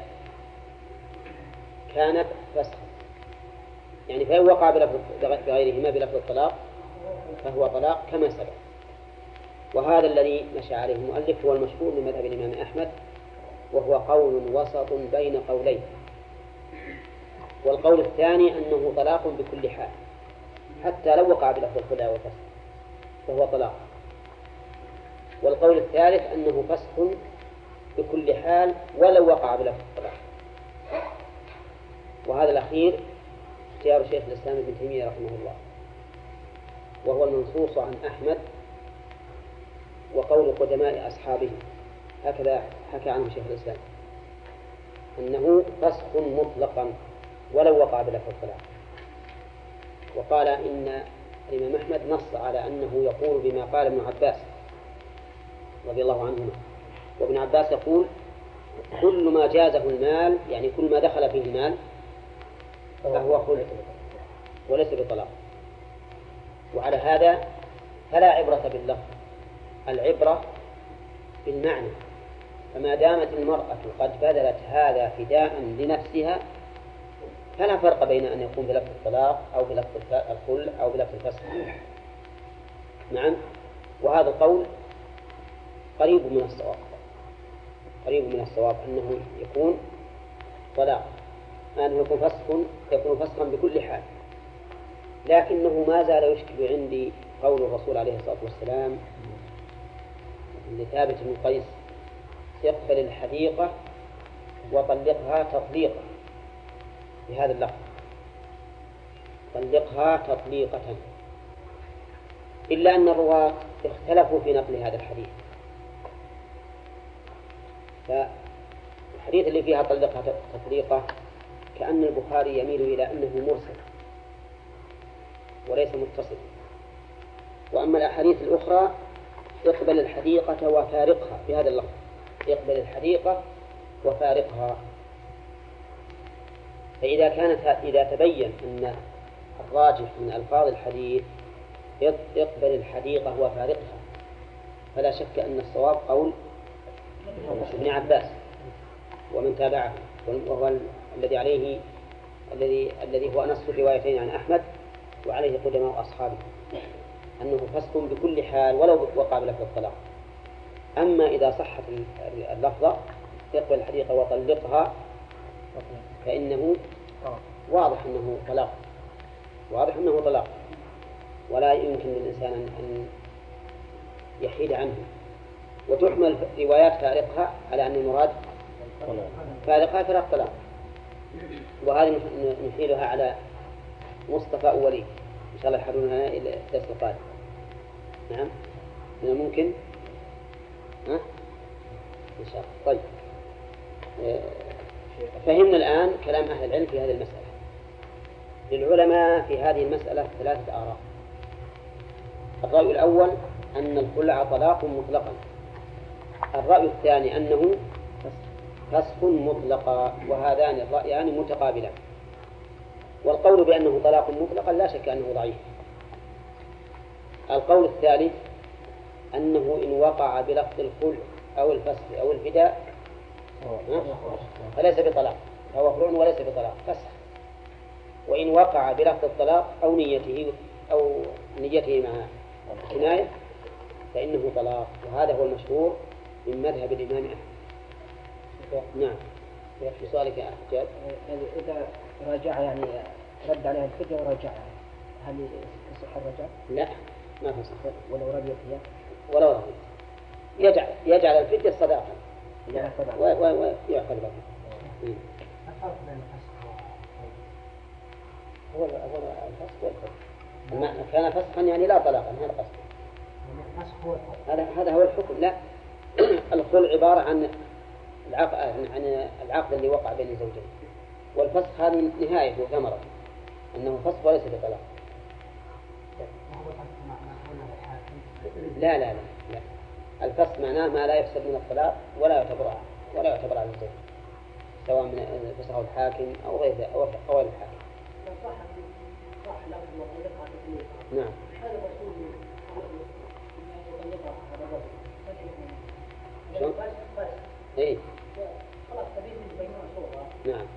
كانت فسخا، يعني فإن وقع بغيرهما بلفظ الطلاق فهو طلاق كما سبق. وهذا الذي مشى عليه المؤلف هو المشهور من مذهب الإمام أحمد، وهو قول وسط بين قولين. والقول الثاني أنه طلاق بكل حال، حتى لو وقع بلفظ الخلع والفسخ فهو طلاق. والقول الثالث أنه فسخ بكل حال ولو وقع بلفظ الطلاق. وهذا الأخير اختيار شيخ الإسلام ابن تيمية رحمه الله، وهو المنصوص عن أحمد وقول قدماء أصحابه، هكذا حكى عنه شيخ الإسلام أنه فسخ مطلقا ولو وقع بلفظ الطلاق. وقال إن الإمام أحمد نص على أنه يقول بما قال ابن عباس رضي الله عنهما. وابن عباس يقول كل ما جازه المال، يعني كل ما دخل فيه المال فهو خلع وليس بطلاق. وعلى هذا فلا عبرة باللفظ، العبرة بالمعنى. فما دامت المرأة قد بذلت هذا فداء لنفسها فلا فرق بين أن يكون بلفظ الطلاق أو بلفظ الخلع أو بلفظ الفسخ. نعم. وهذا القول قريب من الصواب، قريب من الصواب أنه يكون طلاق، أنه يكون فسخا بكل حال. لكنه ما زال يشكل عندي قول الرسول عليه الصلاة والسلام لثابت بن قيس: اقبل الحديقة وطلقها تطليقا، بهذا اللفظ: طلقها تطليقة. إلا أن الرواة اختلفوا في نقل هذا الحديث، فالحديث اللي فيها طلقها تطليقة كأن البخاري يميل إلى أنه مرسل وليس متصل. وأما الأحاديث الأخرى: اقبل الحديقة وفارقها، بهذا اللفظ: اقبل الحديقة وفارقها. إذا تبين أن الراجح من ألفاظ الحديث اقبل الحديقة وفارقها، فلا شك أن الصواب قول ابن عباس ومن تابعه، وهو الذي هو نص الروايتين عن أحمد وعليه قدماء أصحابه، أنه فسق بكل حال ولو وقع بلفظ الطلاق. أما إذا صحت اللفظة اقبل الحديقة وطلقها فإنه واضح أنه طلاق، واضح أنه طلاق، ولا يمكن للإنسان أن يحيد عنه. وتحمل روايات فارقها على أن المراد فارقها فراق طلاق، وهذه نحيلها على مصطفى أولي إن شاء الله يحضرون لنا إلى الدرس القادم. نعم، من الممكن إن شاء الله. طيب، فهمنا الآن كلام أهل العلم في هذه المسألة. للعلماء في هذه المسألة 3 آراء. الرأي الأول أن الخلع طلاق مطلقا. الرأي الثاني أنه فسخ مطلقا، وهذان الرأيان متقابلان. والقول بأنه طلاق مطلقا لا شك أنه ضعيف. القول الثالث أنه إن وقع بلفظ الخلع أو الفسخ أو الفداء فليس بطلاق، فهو خلع وليس بطلاق، فسخ. وإن وقع بلفظ الطلاق أو نيته مع كناية فإنه طلاق، وهذا هو المشهور من مذهب الإمام أحمد. نعم. في سؤالك يا حجاج، إذا راجع يعني رد عليها الفدية ورجعها، هل تصح الرجعة؟ لا، ما تصح. ولو رضيت هي؟ ولو رضيت يجعل الفدية صداقة ويعقد له. الفرق بين الفسخ هو الفسخ والفسخ. كان فسخا يعني لا طلاقا، هذا قصد. هذا هو الحكم. لا، الخلع عبارة عن العقد اللي وقع بين الزوجين، والفسخ هذه نهاية وثمرة، أنه فسخ وليس بطلاق. لا لا لا لا، الفسخ معناه ما لا يحسب من الطلاق ولا يعتبر على الزوج، سواء من فسخه الحاكم أو غير الحاكم. نعم. شو؟ إيه. نعم.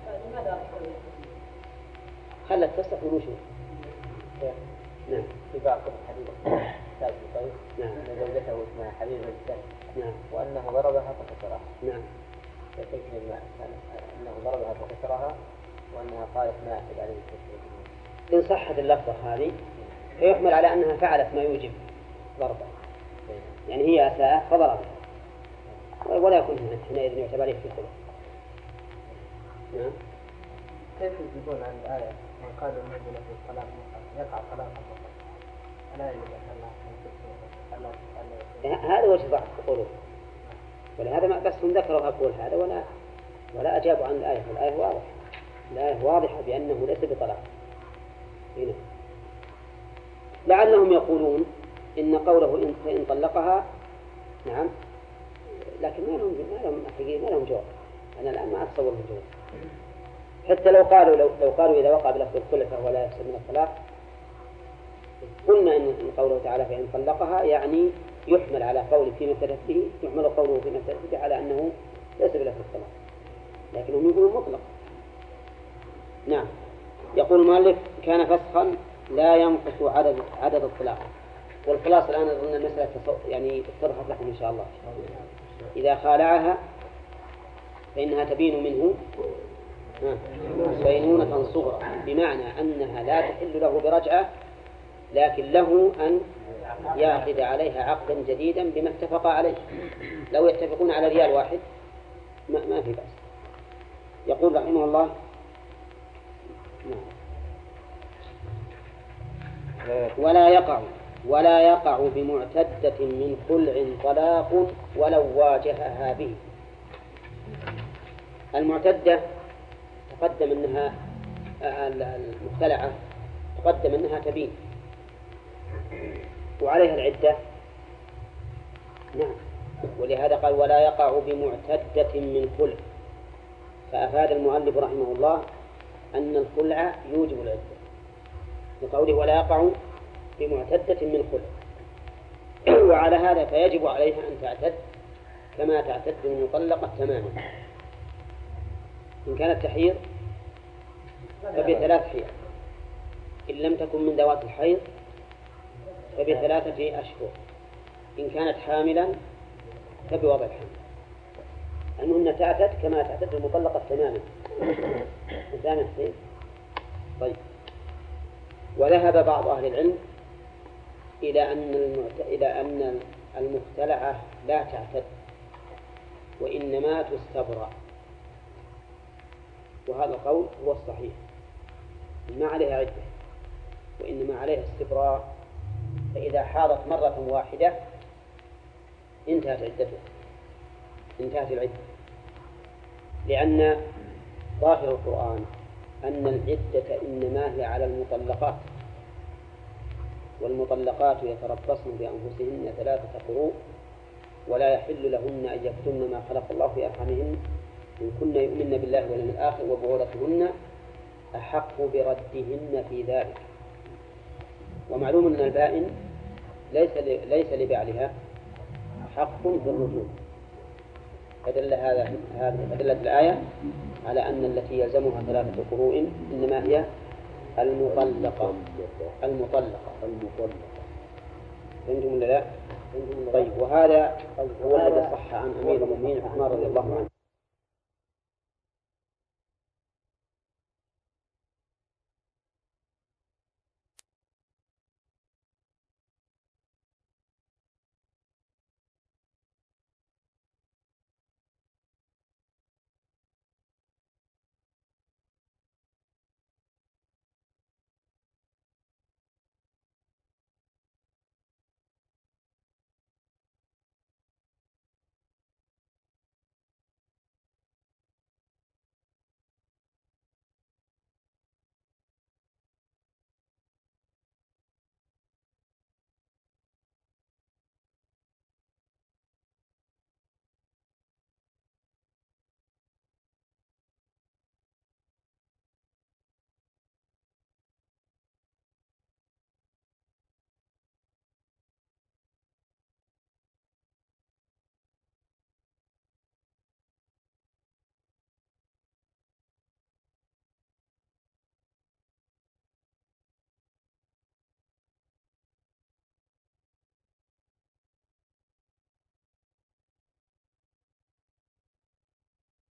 خلت تفسخ ونشوف. نعم. في بعض الحديث ثابت طيب. نعم. أن زوجته اسمها حبيبة الثاني. نعم. وأنه ضربها فكسرها. نعم. فكيف أنه ضربها فكسرها وأنها قالت ما أحد عليه التشريع. إن صحت اللفظة هذه فيحمل على أنها فعلت ما يوجب ضربها، يعني هي أساءت فضربها، ولا يكون حينئذ يعتبر عليه في الخلق. نعم. كيف يجيبون عن الآية من قال المؤمن في الطلاق يقع طلاقا مطلقا؟ ألا هذا وجه ضعف قوله، ولهذا ما بس هم ذكروا أقول هذا ولا أجابوا عن الآية. الآية واضحة، الآية واضحة بأنه ليس بطلاق. هنا لعلهم يقولون إن قوله إن طلقها نعم، لكن ما لهم جواب. أنا الآن ما أتصور من جواب. حتى لو قالوا إذا وقع بلفظ الخلع فهو لا يحسب من الطلاق، قلنا إن قوله تعالى فإن طلقها يعني يحمل على قوله فيما ابتدت به، يحمل قوله فيما ابتدت به على أنه ليس بلفظ الطلاق، لكنهم يقولون مطلق. نعم. يقول المؤلف كان فسخا لا ينقص عدد الطلاق. والخلاص الآن أظن المسألة يعني اتضحت لكم إن شاء الله. إذا خالعها فإنها تبين منه بينونة صغرى، بمعنى أنها لا تحل له برجعة، لكن له أن يعقد عليها عقدا جديدا بما اتفق عليه. لو يتفقون على ريال واحد ما في بأس. يقول رحمه الله ولا يقع بمعتدة من خلع طلاق ولو واجهها به. المعتدة تقدم أنها المختلعة تقدم أنها تبين وعليها العدة. نعم. ولهذا قال ولا يقع بمعتدة من خلع، فأفاد المؤلف رحمه الله أن الخلع يوجب العدة لقوله ولا يقع بمعتدة من خلع. وعلى هذا فيجب عليها أن تعتد كما تعتد المطلقة تماما. إن كانت تحيض فب3 حيض، إن لم تكن من ذوات الحيض فب3 أشهر، إن كانت حاملا فبوضع الحمل. المهم تعتد كما تعتد المطلقة تماما. إنسان حسين. طيب. وذهب بعض أهل العلم إلى أن المختلعة لا تعتد وإنما تستبرأ، وهذا القول هو الصحيح، ما عليها عدة وإنما عليها استبراء. فإذا حاضت مرة واحدة انتهت العدة، لأن ظاهر القرآن أن العدة إنما هي على المطلقات، والمطلقات يتربصن بأنفسهن 3 قروء، ولا يحل لهن أن يكتمن ما خلق الله في أرحامهن إن كن يؤمن بالله واليوم الآخر وبعولتهن أحق بردهن في ذلك. ومعلوم أن البائن ليس لبعلها حق في الرجوع. فدلت الآية على أن التي يلزمها 3 قروء إنما هي المطلقة. فهمتم ولا لا؟ طيب. وهذا هو الذي صح عن أمير المؤمنين عثمان رضي الله عنه